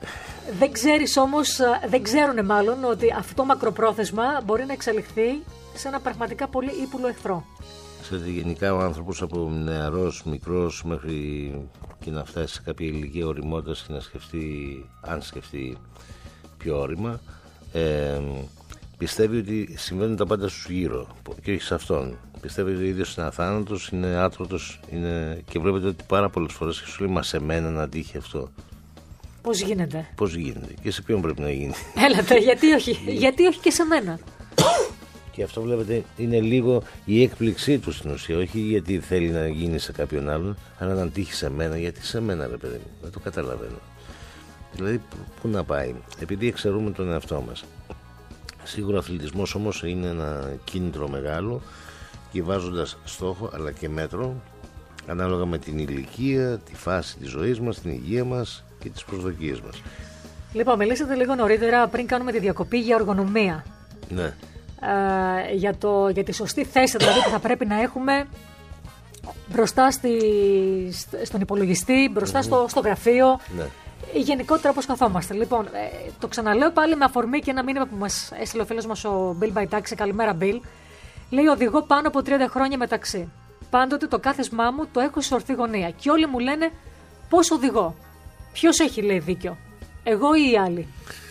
Δεν ξέρουν μάλλον ότι αυτό μακροπρόθεσμα μπορεί να εξελιχθεί σε ένα πραγματικά πολύ ύπουλο εχθρό. Ξέρετε, γενικά ο άνθρωπος από νεαρός, μικρός μέχρι και να φτάσει σε κάποια ηλικία ωριμότητας και να σκεφτεί, αν σκεφτεί πιο όρημα, πιστεύει ότι συμβαίνουν τα πάντα στους γύρω και όχι σε αυτόν. Πιστεύει ότι ο ίδιος είναι αθάνατος, είναι άτρωτος, και βλέπετε ότι πάρα πολλές φορές σου λέει, μα σε μένα να τύχει αυτό. Πώς γίνεται. Και σε ποιον πρέπει να γίνει. Έλατε, γιατί όχι και σε μένα. Και αυτό βλέπετε είναι λίγο η έκπληξή του στην ουσία. Όχι γιατί θέλει να γίνει σε κάποιον άλλον, αλλά να τύχει σε μένα. Γιατί σε μένα, ρε παιδί μου, δεν το καταλαβαίνω. Δηλαδή, πού να πάει, επειδή εξαιρούμε τον εαυτό μας. Σίγουρα ο αθλητισμός όμως είναι ένα κίνητρο μεγάλο και βάζοντας στόχο αλλά και μέτρο ανάλογα με την ηλικία, τη φάση της ζωής μας, την υγεία μας και τις προσδοκίες μας. Λοιπόν, μιλήσατε λίγο νωρίτερα πριν κάνουμε τη διακοπή για εργονομία. Ναι. Για τη σωστή θέση δηλαδή που θα πρέπει να έχουμε μπροστά στον υπολογιστή, μπροστά στο γραφείο. Ναι. Γενικότερα όπως καθόμαστε. Λοιπόν, το ξαναλέω πάλι με αφορμή και ένα μήνυμα που μας έστειλε ο φίλος μας ο Bill By Taxi. Καλημέρα, Bill. Λέει: οδηγώ πάνω από 30 χρόνια μεταξύ. πάντοτε το κάθεσμά μου το έχω σε ορθή γωνία. Και όλοι μου λένε πώς οδηγώ. Ποιος έχει, λέει, δίκιο, εγώ ή οι άλλοι?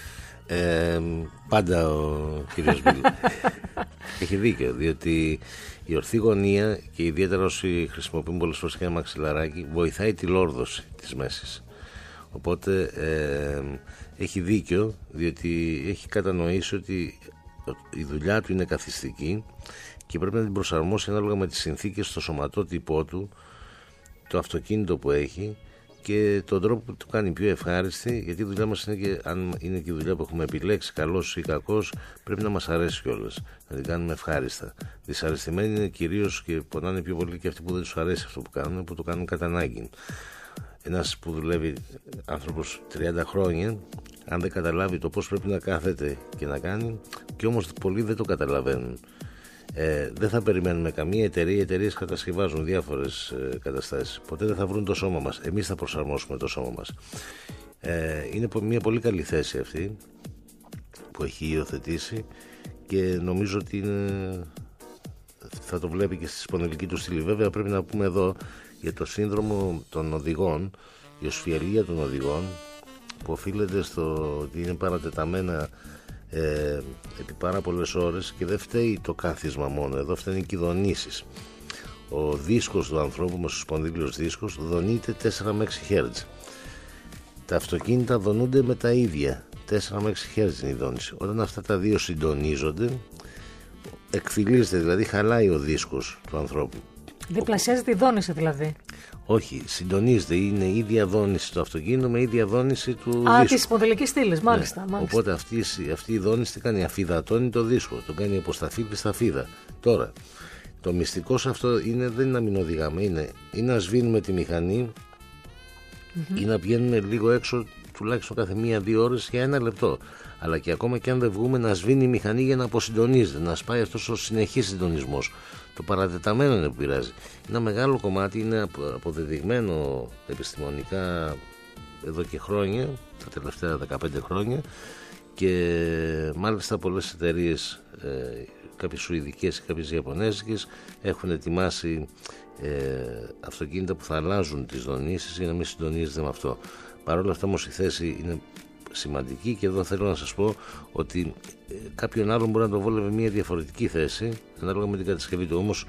Πάντα ο κύριος Μπίλ έχει δίκιο, διότι η ορθή γωνία, και ιδιαίτερα όσοι χρησιμοποιούν πολλές φορές και ένα μαξιλαράκι, βοηθάει τη λόρδωση της μέσης. Οπότε έχει δίκιο, διότι έχει κατανοήσει ότι η δουλειά του είναι καθιστική και πρέπει να την προσαρμόσει ανάλογα με τις συνθήκες, στο σωματότυπό του, το αυτοκίνητο που έχει και τον τρόπο που του κάνει πιο ευχάριστη, γιατί η δουλειά μας είναι, και αν είναι και η δουλειά που έχουμε επιλέξει, καλός ή κακός, πρέπει να μας αρέσει κιόλας, να την κάνουμε ευχάριστα. Δυσαρεστημένοι είναι κυρίως και πονάνε πιο πολύ και αυτοί που δεν τους αρέσει αυτό που κάνουν, που το κάνουν κατά ανάγκη. Ένας που δουλεύει, άνθρωπος 30 χρόνια, αν δεν καταλάβει το πώς πρέπει να κάθεται και να κάνει, και όμως πολλοί δεν το καταλαβαίνουν, δεν θα περιμένουμε καμία εταιρεία. Οι εταιρείες κατασκευάζουν διάφορες καταστάσεις. Ποτέ δεν θα βρουν το σώμα μας. Εμείς θα προσαρμόσουμε το σώμα μας. Είναι μια πολύ καλή θέση αυτή που έχει υιοθετήσει και νομίζω ότι θα το βλέπει και στη σπονδυλική του στήλη. Βέβαια, πρέπει να πούμε εδώ για το σύνδρομο των οδηγών, η οσφιαλία των οδηγών, που οφείλεται στο ότι είναι παρατεταμένα επί πάρα πολλές ώρες, και δεν φταίει το κάθισμα μόνο, εδώ φταίνουν οι δονήσεις. Ο δίσκος του ανθρώπου, με ο σπονδύλιος δίσκος, δονείται 4 με 6 Hz. Τα αυτοκίνητα δονούνται με τα ίδια, 4 με 6 Hz είναι η δόνηση. Όταν αυτά τα δύο συντονίζονται, εκφυλίζεται, δηλαδή χαλάει ο δίσκος του ανθρώπου. Διπλασιάζεται η δόνηση δηλαδή. Όχι, συντονίζεται. Είναι η ίδια δόνηση του αυτοκίνητου με η ίδια δόνηση του δίσκου. Τη σπονδυλική στήλη, μάλιστα, ναι. Οπότε αυτή η δόνηση τι κάνει? Αφυδατώνει το δίσκο. Το κάνει από σταφύλι στα φύδα. Τώρα, το μυστικό σε αυτό δεν είναι να μην οδηγάμε. Είναι να σβήνουμε τη μηχανή ή να βγαίνουμε λίγο έξω, τουλάχιστον κάθε 1-2 ώρες για 1 λεπτό. Αλλά και ακόμα και αν δεν βγούμε, να σβήνει η μηχανή για να αποσυντονίζεται, να σπάει αυτός ο συνεχής συντονισμός. Το παρατεταμένο είναι που πειράζει. Ένα μεγάλο κομμάτι είναι αποδεδειγμένο επιστημονικά εδώ και χρόνια, τα τελευταία 15 χρόνια, και μάλιστα πολλές εταιρείες, κάποιες σουηδικές και κάποιες ιαπωνέζικες, έχουν ετοιμάσει αυτοκίνητα που θα αλλάζουν τις δονήσεις για να μην συντονίζεται με αυτό. Παρ' όλα αυτά όμως η θέση είναι σημαντική, και εδώ θέλω να σας πω ότι κάποιον άλλον μπορεί να το βόλευε μια διαφορετική θέση ανάλογα με την κατασκευή του. Όμως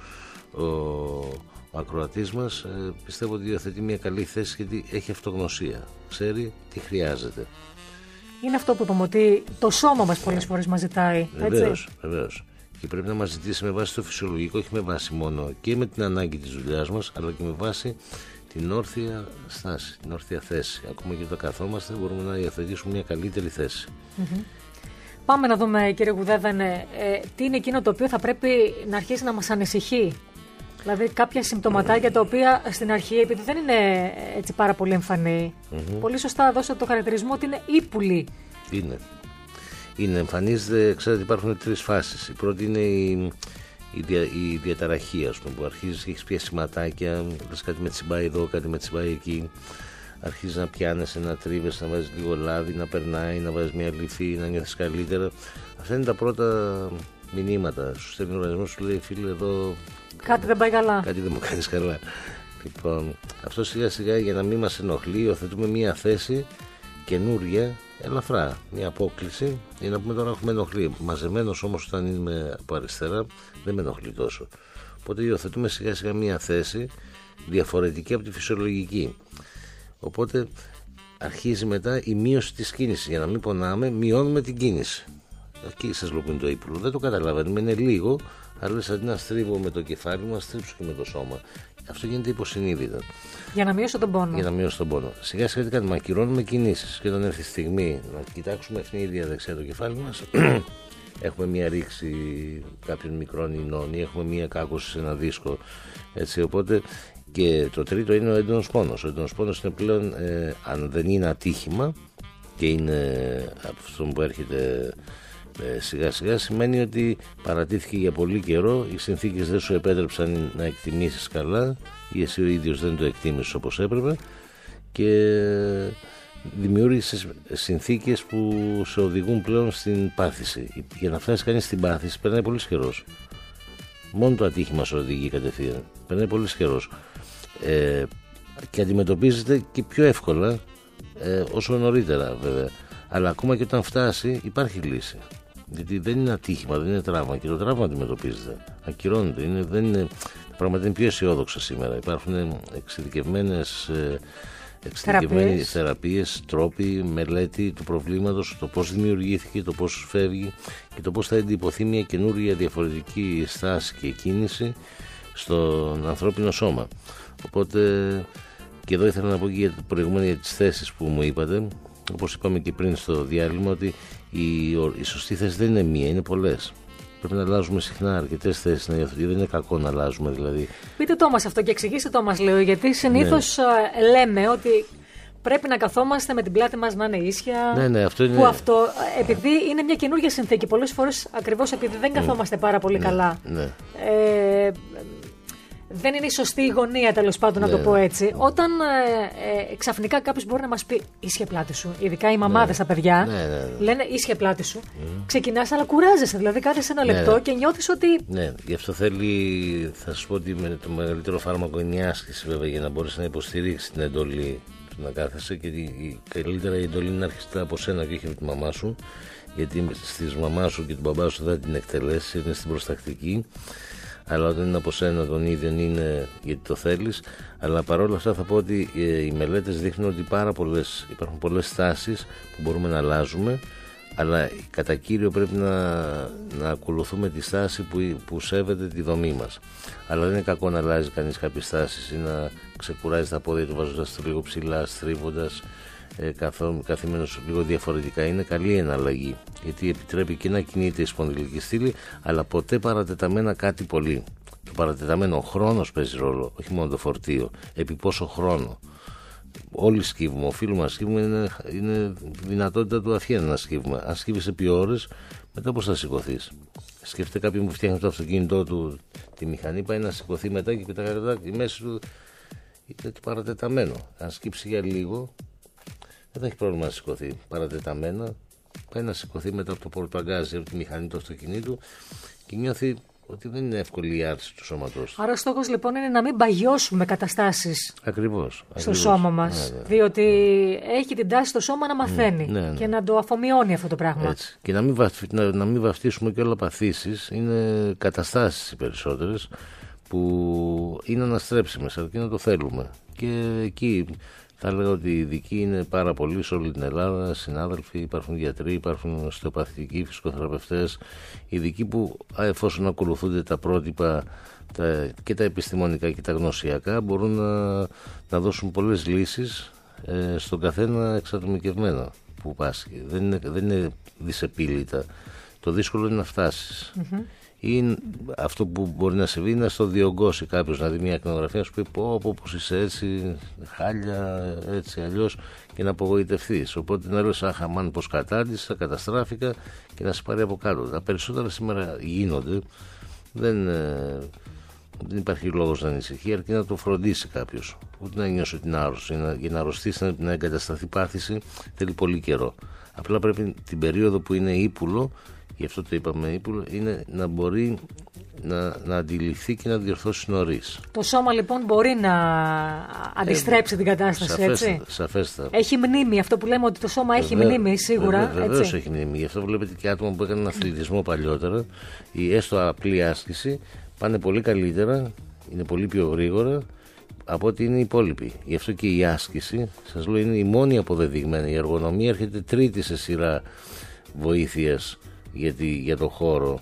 ο ακροατής μας πιστεύω ότι υιοθετεί μια καλή θέση, γιατί έχει αυτογνωσία, ξέρει τι χρειάζεται. Είναι αυτό που είπαμε, ότι το σώμα μας πολλές φορές μας ζητάει. Βεβαίως. Και πρέπει να μας ζητήσει με βάση το φυσιολογικό, όχι με βάση μόνο και με την ανάγκη της δουλειάς μας, αλλά και με βάση την όρθια στάση, την όρθια θέση. Ακόμα και όταν καθόμαστε μπορούμε να υιοθετήσουμε μια καλύτερη θέση. Πάμε να δούμε, κύριε Γουδέβαινε, τι είναι εκείνο το οποίο θα πρέπει να αρχίσει να μας ανησυχεί. Δηλαδή κάποια συμπτωματάκια τα οποία στην αρχή, επειδή δεν είναι έτσι πάρα πολύ εμφανή, πολύ σωστά δώσατε το χαρακτηρισμό ότι είναι ύπουλοι. Είναι, εμφανίζεται, ξέρετε, υπάρχουν 3 φάσεις. Η πρώτη είναι η διαταραχή, ας πούμε, που αρχίζει και έχεις πια σηματάκια, λες κάτι με τσιμπάει εδώ, κάτι με τσιμπάει εκεί. Αρχίζει να πιάνεσαι, να τρίβεσαι, να βάζεις λίγο λάδι, να περνάει, να βάζεις μια λυφή, να νιώθεις καλύτερα. Αυτά είναι τα πρώτα μηνύματα. Σου στέλνει ο οργανισμός, σου λέει, φίλε, εδώ κάτι δεν πάει καλά. Κάτι δεν μου κάνεις καλά. Λοιπόν, αυτό σιγά σιγά, για να μην μας ενοχλεί, υιοθετούμε μια θέση καινούρια, ελαφρά, μια απόκληση, για να πούμε τώρα έχουμε ενοχλεί. Μαζεμένος όμως όταν είμαι από αριστερά δεν με ενοχλεί τόσο. Οπότε υιοθετούμε σιγά σιγά μια θέση διαφορετική από τη φυσιολογική. Οπότε αρχίζει μετά η μείωση της κίνησης. Για να μην πονάμε, μειώνουμε την κίνηση. Εκεί σας λέω που είναι το ύπουλο. Δεν το καταλαβαίνουμε, είναι λίγο, αλλά αντί να στρίβω με το κεφάλι μου, να στρίψω και με το σώμα. Αυτό γίνεται υποσυνείδητα. Για να μειώσω τον πόνο. Για να μειώσω τον πόνο. Σιγά σιγά τι κάνουμε, ακυρώνουμε κινήσεις. Και όταν έρθει η στιγμή να κοιτάξουμε ευνίδια δεξιά το κεφάλι μας, έχουμε μία ρήξη κάποιων μικρών ινών ή έχουμε μία κάκωση σε ένα δίσκο. Έτσι, οπότε. Και το τρίτο είναι ο έντονος πόνος. Ο έντονος πόνος είναι πλέον, αν δεν είναι ατύχημα και είναι από αυτό που έρχεται σιγά σιγά, σημαίνει ότι παρατήθηκε για πολύ καιρό, οι συνθήκες δεν σου επέτρεψαν να εκτιμήσεις καλά ή εσύ ο ίδιος δεν το εκτίμησες όπως έπρεπε και δημιούργησες συνθήκες που σε οδηγούν πλέον στην πάθηση. Για να φτάσει κανείς στην πάθηση περνάει πολύς καιρός. Μόνο το ατύχημα σε οδηγεί κατευθείαν. Περνάει πολύ καιρός. Και αντιμετωπίζεται και πιο εύκολα όσο νωρίτερα βέβαια. Αλλά ακόμα και όταν φτάσει υπάρχει λύση. Γιατί δεν είναι ατύχημα, δεν είναι τραύμα. Και το τραύμα αντιμετωπίζεται. Ακυρώνεται. Τα πράγματα είναι πιο αισιόδοξα σήμερα. Υπάρχουν εξειδικευμένες θεραπείες, τρόποι, μελέτη του προβλήματος, το πώς δημιουργήθηκε, το πώς φεύγει και το πώς θα εντυπωθεί μια καινούργια διαφορετική στάση και κίνηση στον ανθρώπινο σώμα. Οπότε και εδώ ήθελα να πω και προηγούμενα για τις θέσεις που μου είπατε. Όπως είπαμε και πριν στο διάλειμμα, ότι η σωστή θέση δεν είναι μία, είναι πολλές. Πρέπει να αλλάζουμε συχνά αρκετές θέσεις να υιοθετεί. Δεν είναι κακό να αλλάζουμε δηλαδή. Πείτε το μας αυτό και εξηγήστε το μας, λέω, γιατί συνήθως λέμε ότι πρέπει να καθόμαστε με την πλάτη μας να είναι ίσια. Ναι, αυτό είναι. Που αυτό, επειδή είναι μια καινούργια συνθήκη, πολλές φορές ακριβώς επειδή δεν καθόμαστε πάρα πολύ καλά. Δεν είναι η σωστή γωνία, τέλος πάντων, να το πω έτσι. Όταν ξαφνικά κάποιος μπορεί να μας πει ίσια πλάτη σου, ειδικά οι μαμάδες, τα παιδιά, λένε ίσια πλάτη σου, ξεκινάς, αλλά κουράζεσαι. Δηλαδή, κάθεσαι ένα λεπτό και νιώθεις ότι. Ναι, γι' αυτό θέλει, θα σου πω ότι το μεγαλύτερο φάρμακο είναι η άσκηση, βέβαια, για να μπορείς να υποστηρίξει την εντολή του να κάθεσαι. Και καλύτερα η εντολή να έρχεται από σένα και όχι από τη μαμά σου, γιατί στη μαμά σου και τον μπαμπά σου δεν την εκτελέσει, είναι στην προστακτική. Αλλά όταν είναι από σένα τον ίδιο είναι γιατί το θέλεις. Αλλά παρόλα αυτά θα πω ότι οι μελέτες δείχνουν ότι υπάρχουν πολλές στάσεις που μπορούμε να αλλάζουμε, αλλά κατά κύριο πρέπει να ακολουθούμε τη στάση που σέβεται τη δομή μας. Αλλά δεν είναι κακό να αλλάζει κανείς κάποιες στάσεις ή να ξεκουράζει τα πόδια του βάζοντας το λίγο ψηλά, στρίβοντας καθημένος λίγο διαφορετικά. Είναι καλή εναλλαγή, γιατί επιτρέπει και να κινείται η σπονδυλική στήλη, αλλά ποτέ παρατεταμένα κάτι πολύ. Το παρατεταμένο, ο χρόνος παίζει ρόλο, όχι μόνο το φορτίο. Επί πόσο χρόνο. Όλοι σκύβουμε, οφείλουμε να σκύβουμε, είναι δυνατότητα του αφιένα να σκύβουμε. Αν σκύβεις επί ώρες, μετά πώς θα σηκωθείς? Σκέφτε κάποιον που φτιάχνει το αυτοκίνητό του, τη μηχανή, πάει να σηκωθεί μετά και η μέση του είναι παρατεταμένο. Αν σκύψει για λίγο, δεν θα έχει πρόβλημα να σηκωθεί. Παρατεταμένα, πάει να σηκωθεί μετά από το πορτοαγκάζι, από τη μηχανή του αυτοκινήτου και νιώθει ότι δεν είναι εύκολη η άρση του σώματος. Άρα ο στόχος λοιπόν είναι να μην παγιώσουμε καταστάσεις ακριβώς στο σώμα μας. Ναι. Διότι έχει την τάση το σώμα να μαθαίνει και να το αφομοιώνει αυτό το πράγμα. Έτσι. Και να μην βαφτίσουμε και όλα παθήσεις. Είναι καταστάσεις οι περισσότερες που είναι αναστρέψιμες, αρκεί να το θέλουμε. Και εκεί θα έλεγα ότι οι ειδικοί είναι πάρα πολλοί σε όλη την Ελλάδα, συνάδελφοι, υπάρχουν γιατροί, υπάρχουν οστεοπαθητικοί, φυσικοθεραπευτές, ειδικοί που εφόσον ακολουθούνται τα πρότυπα και τα επιστημονικά και τα γνωσιακά μπορούν να δώσουν πολλές λύσεις στον καθένα εξατομικευμένα που πάσχει. Δεν είναι δυσεπίλητα. Το δύσκολο είναι να φτάσεις. Ή αυτό που μπορεί να συμβεί είναι να στο διωγγώσει κάποιος, να δει μια ακτινογραφία, να σου πει πως είσαι έτσι, χάλια, έτσι αλλιώς, και να απογοητευτείς. Οπότε να λες αχαμάν πως κατάντησα, καταστράφηκα και να σε πάρει από κάτω. Τα περισσότερα σήμερα γίνονται, δεν υπάρχει λόγος να ανησυχεί, αρκεί να το φροντίσει κάποιος. Ούτε να νιώσει την άρρωση. Για να αρρωστήσει, να εγκατασταθεί πάθηση, θέλει πολύ καιρό. Απλά πρέπει την περίοδο που είναι ύπουλο, γι' αυτό το είπαμε ύπουλο, είναι να μπορεί να αντιληφθεί και να διορθώσει νωρίς. Το σώμα λοιπόν μπορεί να αντιστρέψει την κατάσταση, έτσι. Σαφέστα. Έχει μνήμη, αυτό που λέμε ότι το σώμα έχει μνήμη, σίγουρα. Βεβαίως έχει μνήμη. Γι' αυτό βλέπετε και άτομα που έκαναν αθλητισμό παλιότερα ή έστω απλή άσκηση πάνε πολύ καλύτερα, είναι πολύ πιο γρήγορα από ότι είναι οι υπόλοιποι. Γι' αυτό και η άσκηση, σας λέω, είναι η μόνη αποδεδειγμένη. Η εργονομία έρχεται τρίτη σε σειρά βοήθειας για το χώρο.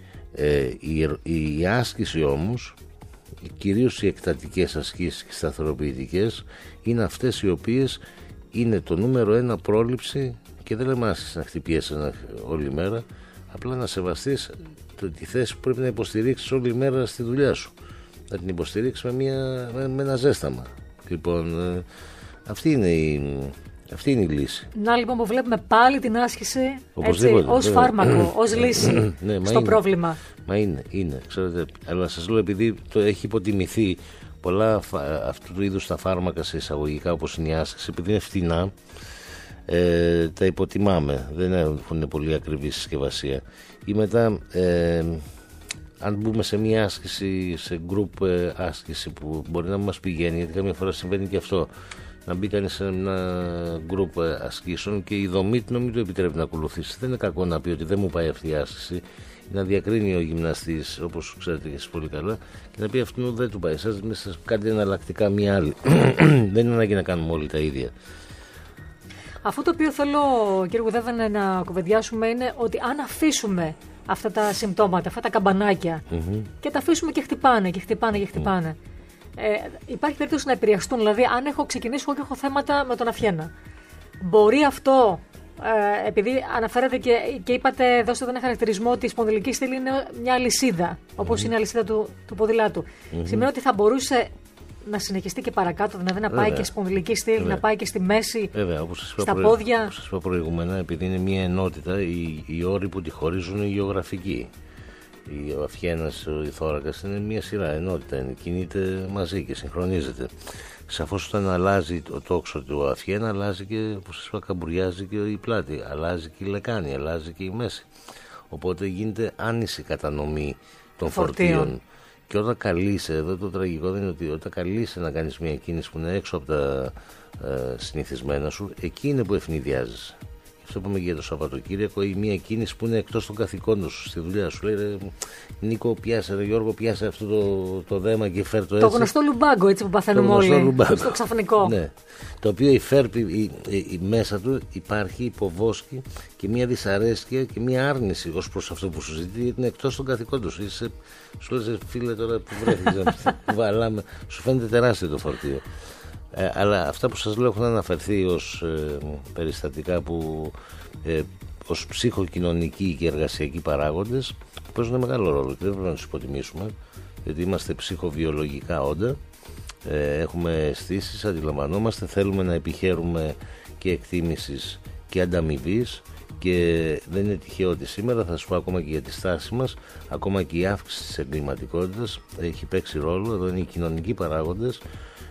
Η άσκηση όμως, κυρίως οι εκτατικές ασκήσεις και σταθεροποιητικές, είναι αυτές οι οποίες είναι το νούμερο ένα πρόληψη. Και δεν λέμε άσκηση να χτυπιέσαι όλη μέρα, απλά να σεβαστείς τη θέση που πρέπει να υποστηρίξεις όλη μέρα στη δουλειά σου, να την υποστηρίξεις με ένα ζέσταμα. Λοιπόν, αυτή είναι η λύση. Να λοιπόν που βλέπουμε πάλι την άσκηση ως φάρμακο, ως λύση στο πρόβλημα. Μα είναι, ξέρετε, αλλά σας λέω, επειδή το έχει υποτιμηθεί πολλά αυτού του είδους τα φάρμακα σε εισαγωγικά όπως είναι η άσκηση, επειδή είναι φτηνά, τα υποτιμάμε, δεν έχουν πολύ ακριβή συσκευασία. Ή μετά αν μπούμε σε μια άσκηση, σε group άσκηση που μπορεί να μην μας πηγαίνει, γιατί καμιά φορά συμβαίνει και αυτό, να μπει κανείς σε ένα group ασκήσεων και η δομή του να μην το επιτρέπει να ακολουθήσει. Δεν είναι κακό να πει ότι δεν μου πάει αυτή η άσκηση, να διακρίνει ο γυμναστής, όπως ξέρετε και εσείς πολύ καλά, και να πει αυτού δεν του πάει. Εσάς κάντε εναλλακτικά μια άλλη. Δεν είναι ανάγκη να κάνουμε όλοι τα ίδια. Αυτό το οποίο θέλω, κύριε Γουδέβανε, να κουβεντιάσουμε είναι ότι αν αφήσουμε αυτά τα συμπτώματα, αυτά τα καμπανάκια και τα αφήσουμε και χτυπάνε και χτυπάνε και χτυπάνε, υπάρχει περίπτωση να επηρεαστούν. Δηλαδή, αν έχω ξεκινήσει εγώ και έχω θέματα με τον Αφιένα, μπορεί αυτό, επειδή αναφέρατε και είπατε, δώστε ένα χαρακτηρισμό ότι η σπονδυλική στήλη είναι μια αλυσίδα, όπως είναι η αλυσίδα του ποδηλάτου. Σημαίνει ότι θα μπορούσε να συνεχιστεί και παρακάτω, δηλαδή να πάει και σπονδυλική στήλη, να πάει και στη μέση, στα πόδια. Όπως σας είπα προηγούμενα, επειδή είναι μια ενότητα, οι όροι που τη χωρίζουν είναι γεωγραφικοί. Ο Αφιένας, η θώρακας είναι μια σειρά ενότητα, κινείται μαζί και συγχρονίζεται. Σαφώς όταν αλλάζει το τόξο του Αφιένα, αλλάζει και, όπως σας είπα, καμπουριάζει και η πλάτη, αλλάζει και η λεκάνη, αλλάζει και η μέση. Οπότε γίνεται άνηση κατανομή των φορτίων. Και όταν καλείσαι, εδώ το τραγικό δεν είναι ότι όταν καλείσαι να κάνεις μια κίνηση που είναι έξω από τα συνηθισμένα σου, εκεί είναι που ευνηδιάζεις. Αυτό που είπαμε για το Σαββατοκύριακο, ή μια κίνηση που είναι εκτός των καθηκόντων σου στη δουλειά σου. Λέει, ρε, Νίκο, πιάσε, ρε Γιώργο, πιάσε αυτό το δέμα και φέρ το έτσι. Το γνωστό λουμπάγκο, έτσι που παθαίνουμε όλοι. Στο ξαφνικό. Ναι. Το οποίο μέσα του υπάρχει υποβόσκη και μια δυσαρέσκεια και μια άρνηση ως προς αυτό που σου ζητεί, γιατί είναι εκτός των καθηκόντων σου. Σου λες, φίλε, τώρα που βρέθηκες, που βαλάμε, σου φαίνεται τεράστιο το φορτίο. Αλλά αυτά που σας λέω έχουν αναφερθεί ως περιστατικά που ως ψυχοκοινωνικοί και εργασιακοί παράγοντες παίζουν μεγάλο ρόλο και δεν πρέπει να τους υποτιμήσουμε, γιατί είμαστε ψυχοβιολογικά όντα, έχουμε αισθήσεις, αντιλαμβανόμαστε, θέλουμε να επιχαίρουμε και εκτίμησης και ανταμοιβής, και δεν είναι τυχαίο ότι σήμερα, θα σας πω ακόμα και για τη στάση μας, ακόμα και η αύξηση της εγκληματικότητας έχει παίξει ρόλο. Εδώ είναι οι κοινωνικοί παράγοντες,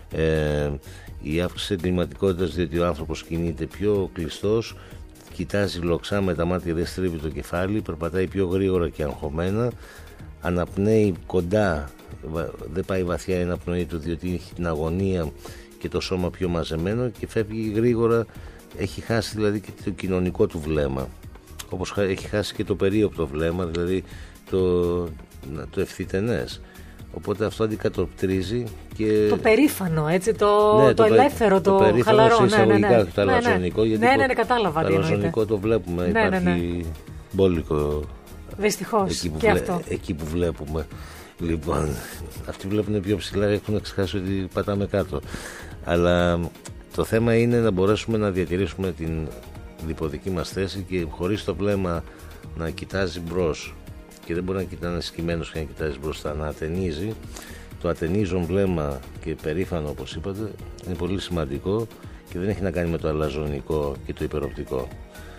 η αύξηση της εγκληματικότητας, διότι ο άνθρωπος κινείται πιο κλειστός, κοιτάζει λοξά με τα μάτια, δεν στρίβει το κεφάλι, περπατάει πιο γρήγορα και αγχωμένα, αναπνέει κοντά, δεν πάει βαθιά η αναπνοή του, διότι έχει την αγωνία και το σώμα πιο μαζεμένο και φεύγει γρήγορα. Έχει χάσει δηλαδή και το κοινωνικό του βλέμμα, όπως έχει χάσει και το περίοπτο βλέμμα, δηλαδή το ευθυτενές. Οπότε αυτό αντικατοπτρίζει και το περίφανο, έτσι, το ελεύθερο, το χαλαρό, το αλαζονικό, γιατί ναι, κατάλαβα το αλαζονικό το βλέπουμε, υπάρχει μπόλικο. Δυστυχώς εκεί που βλέπουμε. Λοιπόν, αυτοί βλέπουν πιο ψηλά, έχουν ξεχάσει ότι πατάμε κάτω. Αλλά το θέμα είναι να μπορέσουμε να διατηρήσουμε την διποδική μας θέση και χωρίς το βλέμμα να κοιτάζει μπρος, και δεν μπορεί να είναι σκυμμένος και να κοιτάζει μπροστά, να ατενίζει. Το ατενίζον βλέμμα και περήφανο, όπως είπατε, είναι πολύ σημαντικό και δεν έχει να κάνει με το αλαζονικό και το υπεροπτικό.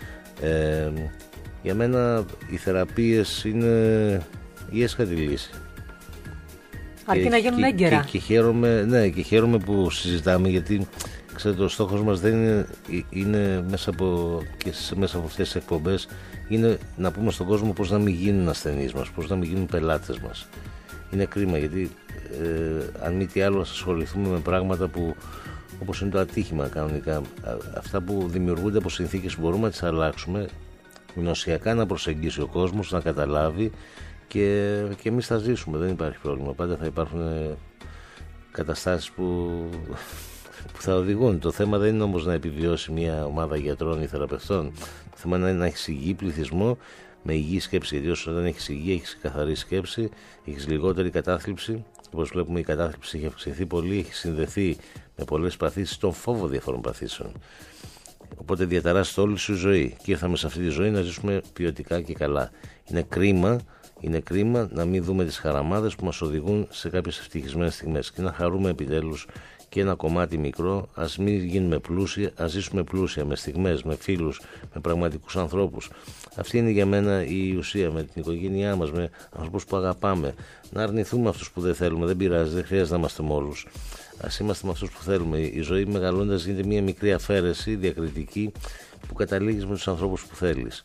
Για μένα οι θεραπείες είναι η έσχατη λύση. Αρκεί να γίνουν έγκαιρα. Και χαίρομαι που συζητάμε, γιατί ξέρετε, ο στόχος μας δεν είναι μέσα από αυτές τις εκπομπές, είναι να πούμε στον κόσμο πώς να μην γίνουν ασθενείς μας, πώς να μην γίνουν πελάτες μας. Είναι κρίμα, γιατί αν μη τι άλλο, ας ασχοληθούμε με πράγματα που, όπως είναι το ατύχημα κανονικά, αυτά που δημιουργούνται από συνθήκες που μπορούμε να τις αλλάξουμε, γνωσιακά να προσεγγίσει ο κόσμος, να καταλάβει, και εμείς θα ζήσουμε, δεν υπάρχει πρόβλημα. Πάντα θα υπάρχουν καταστάσεις που θα οδηγούν. Το θέμα δεν είναι όμως να επιβιώσει μια ομάδα γιατρών ή θεραπευτών. Το θέμα είναι να έχεις υγιή πληθυσμό με υγιή σκέψη. Γιατί όσο δεν έχεις υγεία, έχεις καθαρή σκέψη, έχεις λιγότερη κατάθλιψη. Όπως βλέπουμε, η κατάθλιψη έχει αυξηθεί πολύ, έχει συνδεθεί με πολλές παθήσεις, τον φόβο διαφόρων παθήσεων. Οπότε διαταράσσεται όλη σου η ζωή. Και ήρθαμε σε αυτή τη ζωή να ζήσουμε ποιοτικά και καλά. Είναι κρίμα να μην δούμε τις χαραμάδες που μας οδηγούν σε κάποιες ευτυχισμένες στιγμές και να χαρούμε επιτέλους και ένα κομμάτι μικρό. Ας μην γίνουμε πλούσιοι, ας ζήσουμε πλούσια με στιγμές, με φίλους, με πραγματικούς ανθρώπους. Αυτή είναι για μένα η ουσία, με την οικογένειά μας, με ανθρώπους που αγαπάμε. Να αρνηθούμε αυτούς που δεν θέλουμε, δεν πειράζει, δεν χρειάζεται να είμαστε με όλους. Ας είμαστε με αυτούς που θέλουμε. Η ζωή μεγαλώντας γίνεται μια μικρή αφαίρεση διακριτική που καταλήγεις με τους ανθρώπους που θέλεις.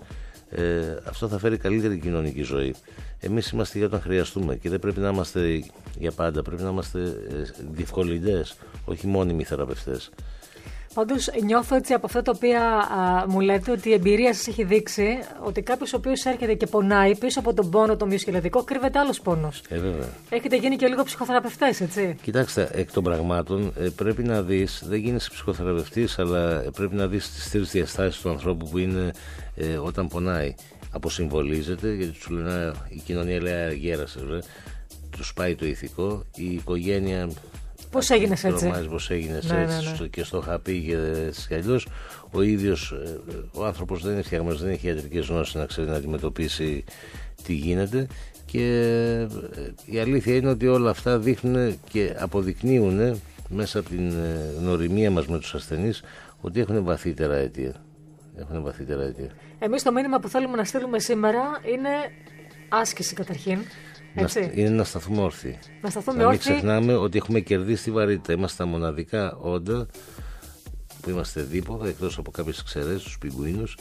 αυτό θα φέρει καλύτερη κοινωνική ζωή. Εμείς είμαστε για όταν χρειαστούμε και δεν πρέπει να είμαστε για πάντα. Πρέπει να είμαστε διευκολυντές, όχι μόνιμοι θεραπευτές. Πάντως νιώθω έτσι από αυτά τα οποία μου λέτε ότι η εμπειρία σας έχει δείξει ότι κάποιος ο οποίος έρχεται και πονάει πίσω από τον πόνο το μυοσκελετικό κρύβεται άλλος πόνος. Βέβαια. Έχετε γίνει και λίγο ψυχοθεραπευτές, έτσι. Κοιτάξτε, εκ των πραγμάτων πρέπει να δεις, δεν γίνεσαι ψυχοθεραπευτής, αλλά πρέπει να δεις τις τρεις διαστάσεις του ανθρώπου που είναι όταν πονάει. Αποσυμβολίζεται, γιατί του λένε η κοινωνία λέει γέρασε, τους πάει το ηθικό, η οικογένεια. Πώς έγινες έτσι. Πώς έγινες έτσι. Ναι. Και στο είχα πει και αλλιώς. Ο ίδιος ο άνθρωπος δεν είναι φτιαγμένος, δεν έχει ιατρικές γνώσεις να ξέρει να αντιμετωπίσει τι γίνεται. Και η αλήθεια είναι ότι όλα αυτά δείχνουν και αποδεικνύουν μέσα από την γνωριμία μας με τους ασθενείς ότι έχουν βαθύτερα αίτια. Εμείς το μήνυμα που θέλουμε να στείλουμε σήμερα είναι άσκηση καταρχήν. Είναι να σταθούμε όρθιοι. Να μην ξεχνάμε ότι έχουμε κερδίσει τη βαρύτητα. Είμαστε τα μοναδικά όντα που είμαστε δίποδα, εκτός από κάποιες εξαιρέσεις, τους πιγκουίνους,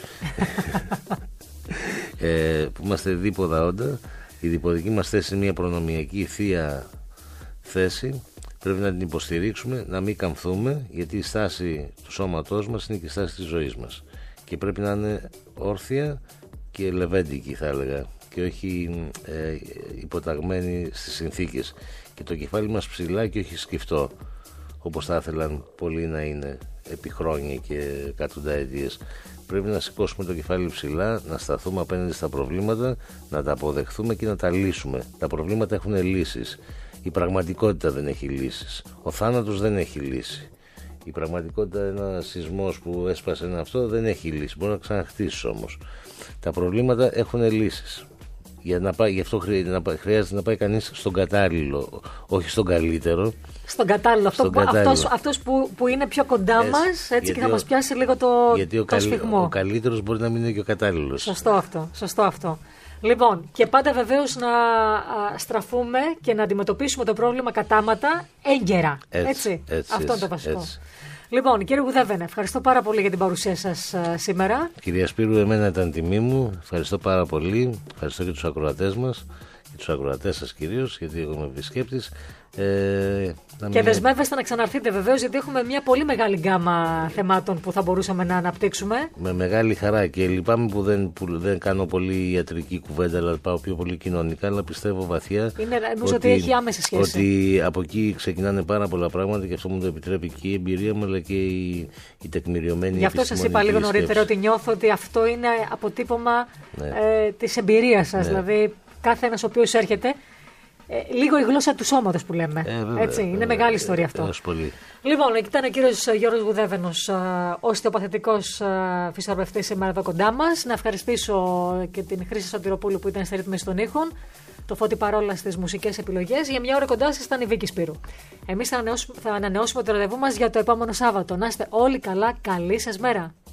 που είμαστε δίποδα όντα. Η διποδική μας θέση είναι μια προνομιακή θεία θέση. Πρέπει να την υποστηρίξουμε, να μην καμφθούμε, γιατί η στάση του σώματός μας είναι και η στάση της ζωής μας. Και πρέπει να είναι όρθια και λεβέντικη, θα έλεγα, και όχι υποταγμένη στις συνθήκες, και το κεφάλι μας ψηλά και όχι σκυφτό, όπως θα ήθελαν πολλοί να είναι επί χρόνια και εκατονταετίες. Πρέπει να σηκώσουμε το κεφάλι ψηλά, να σταθούμε απέναντι στα προβλήματα, να τα αποδεχθούμε και να τα λύσουμε. Τα προβλήματα έχουν λύσεις. Η πραγματικότητα δεν έχει λύσεις. Ο θάνατος δεν έχει λύση. Η πραγματικότητα, ένα σεισμός που έσπασε ένα αυτό, δεν έχει λύση. Μπορεί να ξαναχτίσει όμως. Τα προβλήματα έχουν λύσεις. Γι' αυτό χρειάζεται να πάει κανείς στον κατάλληλο, όχι στον καλύτερο. Στον κατάλληλο. Αυτός που είναι πιο κοντά μας, έτσι, και θα μας πιάσει λίγο το σφιγμό. Ο καλύτερος μπορεί να μην είναι και ο κατάλληλος. Σωστό αυτό. Λοιπόν, και πάντα βεβαίως να στραφούμε και να αντιμετωπίσουμε το πρόβλημα κατάματα έγκαιρα. Έτσι. Αυτό είναι το βασικό. Έτσι. Λοιπόν, κύριε Γουδέβαινε, ευχαριστώ πάρα πολύ για την παρουσία σας σήμερα. Κυρία Σπύρου, εμένα ήταν τιμή μου. Ευχαριστώ πάρα πολύ. Ευχαριστώ και τους ακροατές μας και τους ακροατές σας κυρίως, γιατί εγώ είμαι επισκέπτης. Και δεσμεύεστε να ξαναρθείτε βεβαίως, γιατί έχουμε μια πολύ μεγάλη γκάμα θεμάτων που θα μπορούσαμε να αναπτύξουμε. Με μεγάλη χαρά, και λυπάμαι που δεν κάνω πολύ ιατρική κουβέντα, αλλά πάω πιο πολύ κοινωνικά, αλλά πιστεύω βαθιά ότι έχει άμεση σχέση. Ότι από εκεί ξεκινάνε πάρα πολλά πράγματα, και αυτό μου το επιτρέπει και η εμπειρία μου, αλλά και η τεκμηριωμένη. Γι' αυτό σας είπα λίγο νωρίτερα ότι νιώθω ότι αυτό είναι αποτύπωμα της εμπειρίας σας. Δηλαδή, κάθε ένας ο οποίος έρχεται. Λίγο η γλώσσα του σώματος που λέμε. Έτσι, είναι μεγάλη ιστορία αυτό. Πολύ. Λοιπόν, εκεί ήταν ο κύριος Γιώργος Γουδέβαινος, οστεοπαθητικός φυσιοθεραπευτής, σήμερα εδώ κοντά μας. Να ευχαριστήσω και την Χρύση Σωτηροπούλου που ήταν στη ρύθμιση των ήχων, το Φώτη Παρόλα στις μουσικές επιλογές. Για μια ώρα κοντά σας ήταν η Βίκη Σπύρου. Εμείς θα ανανεώσουμε το ραντεβού μας για το επόμενο Σάββατο. Να είστε όλοι καλά, καλή σας μέρα.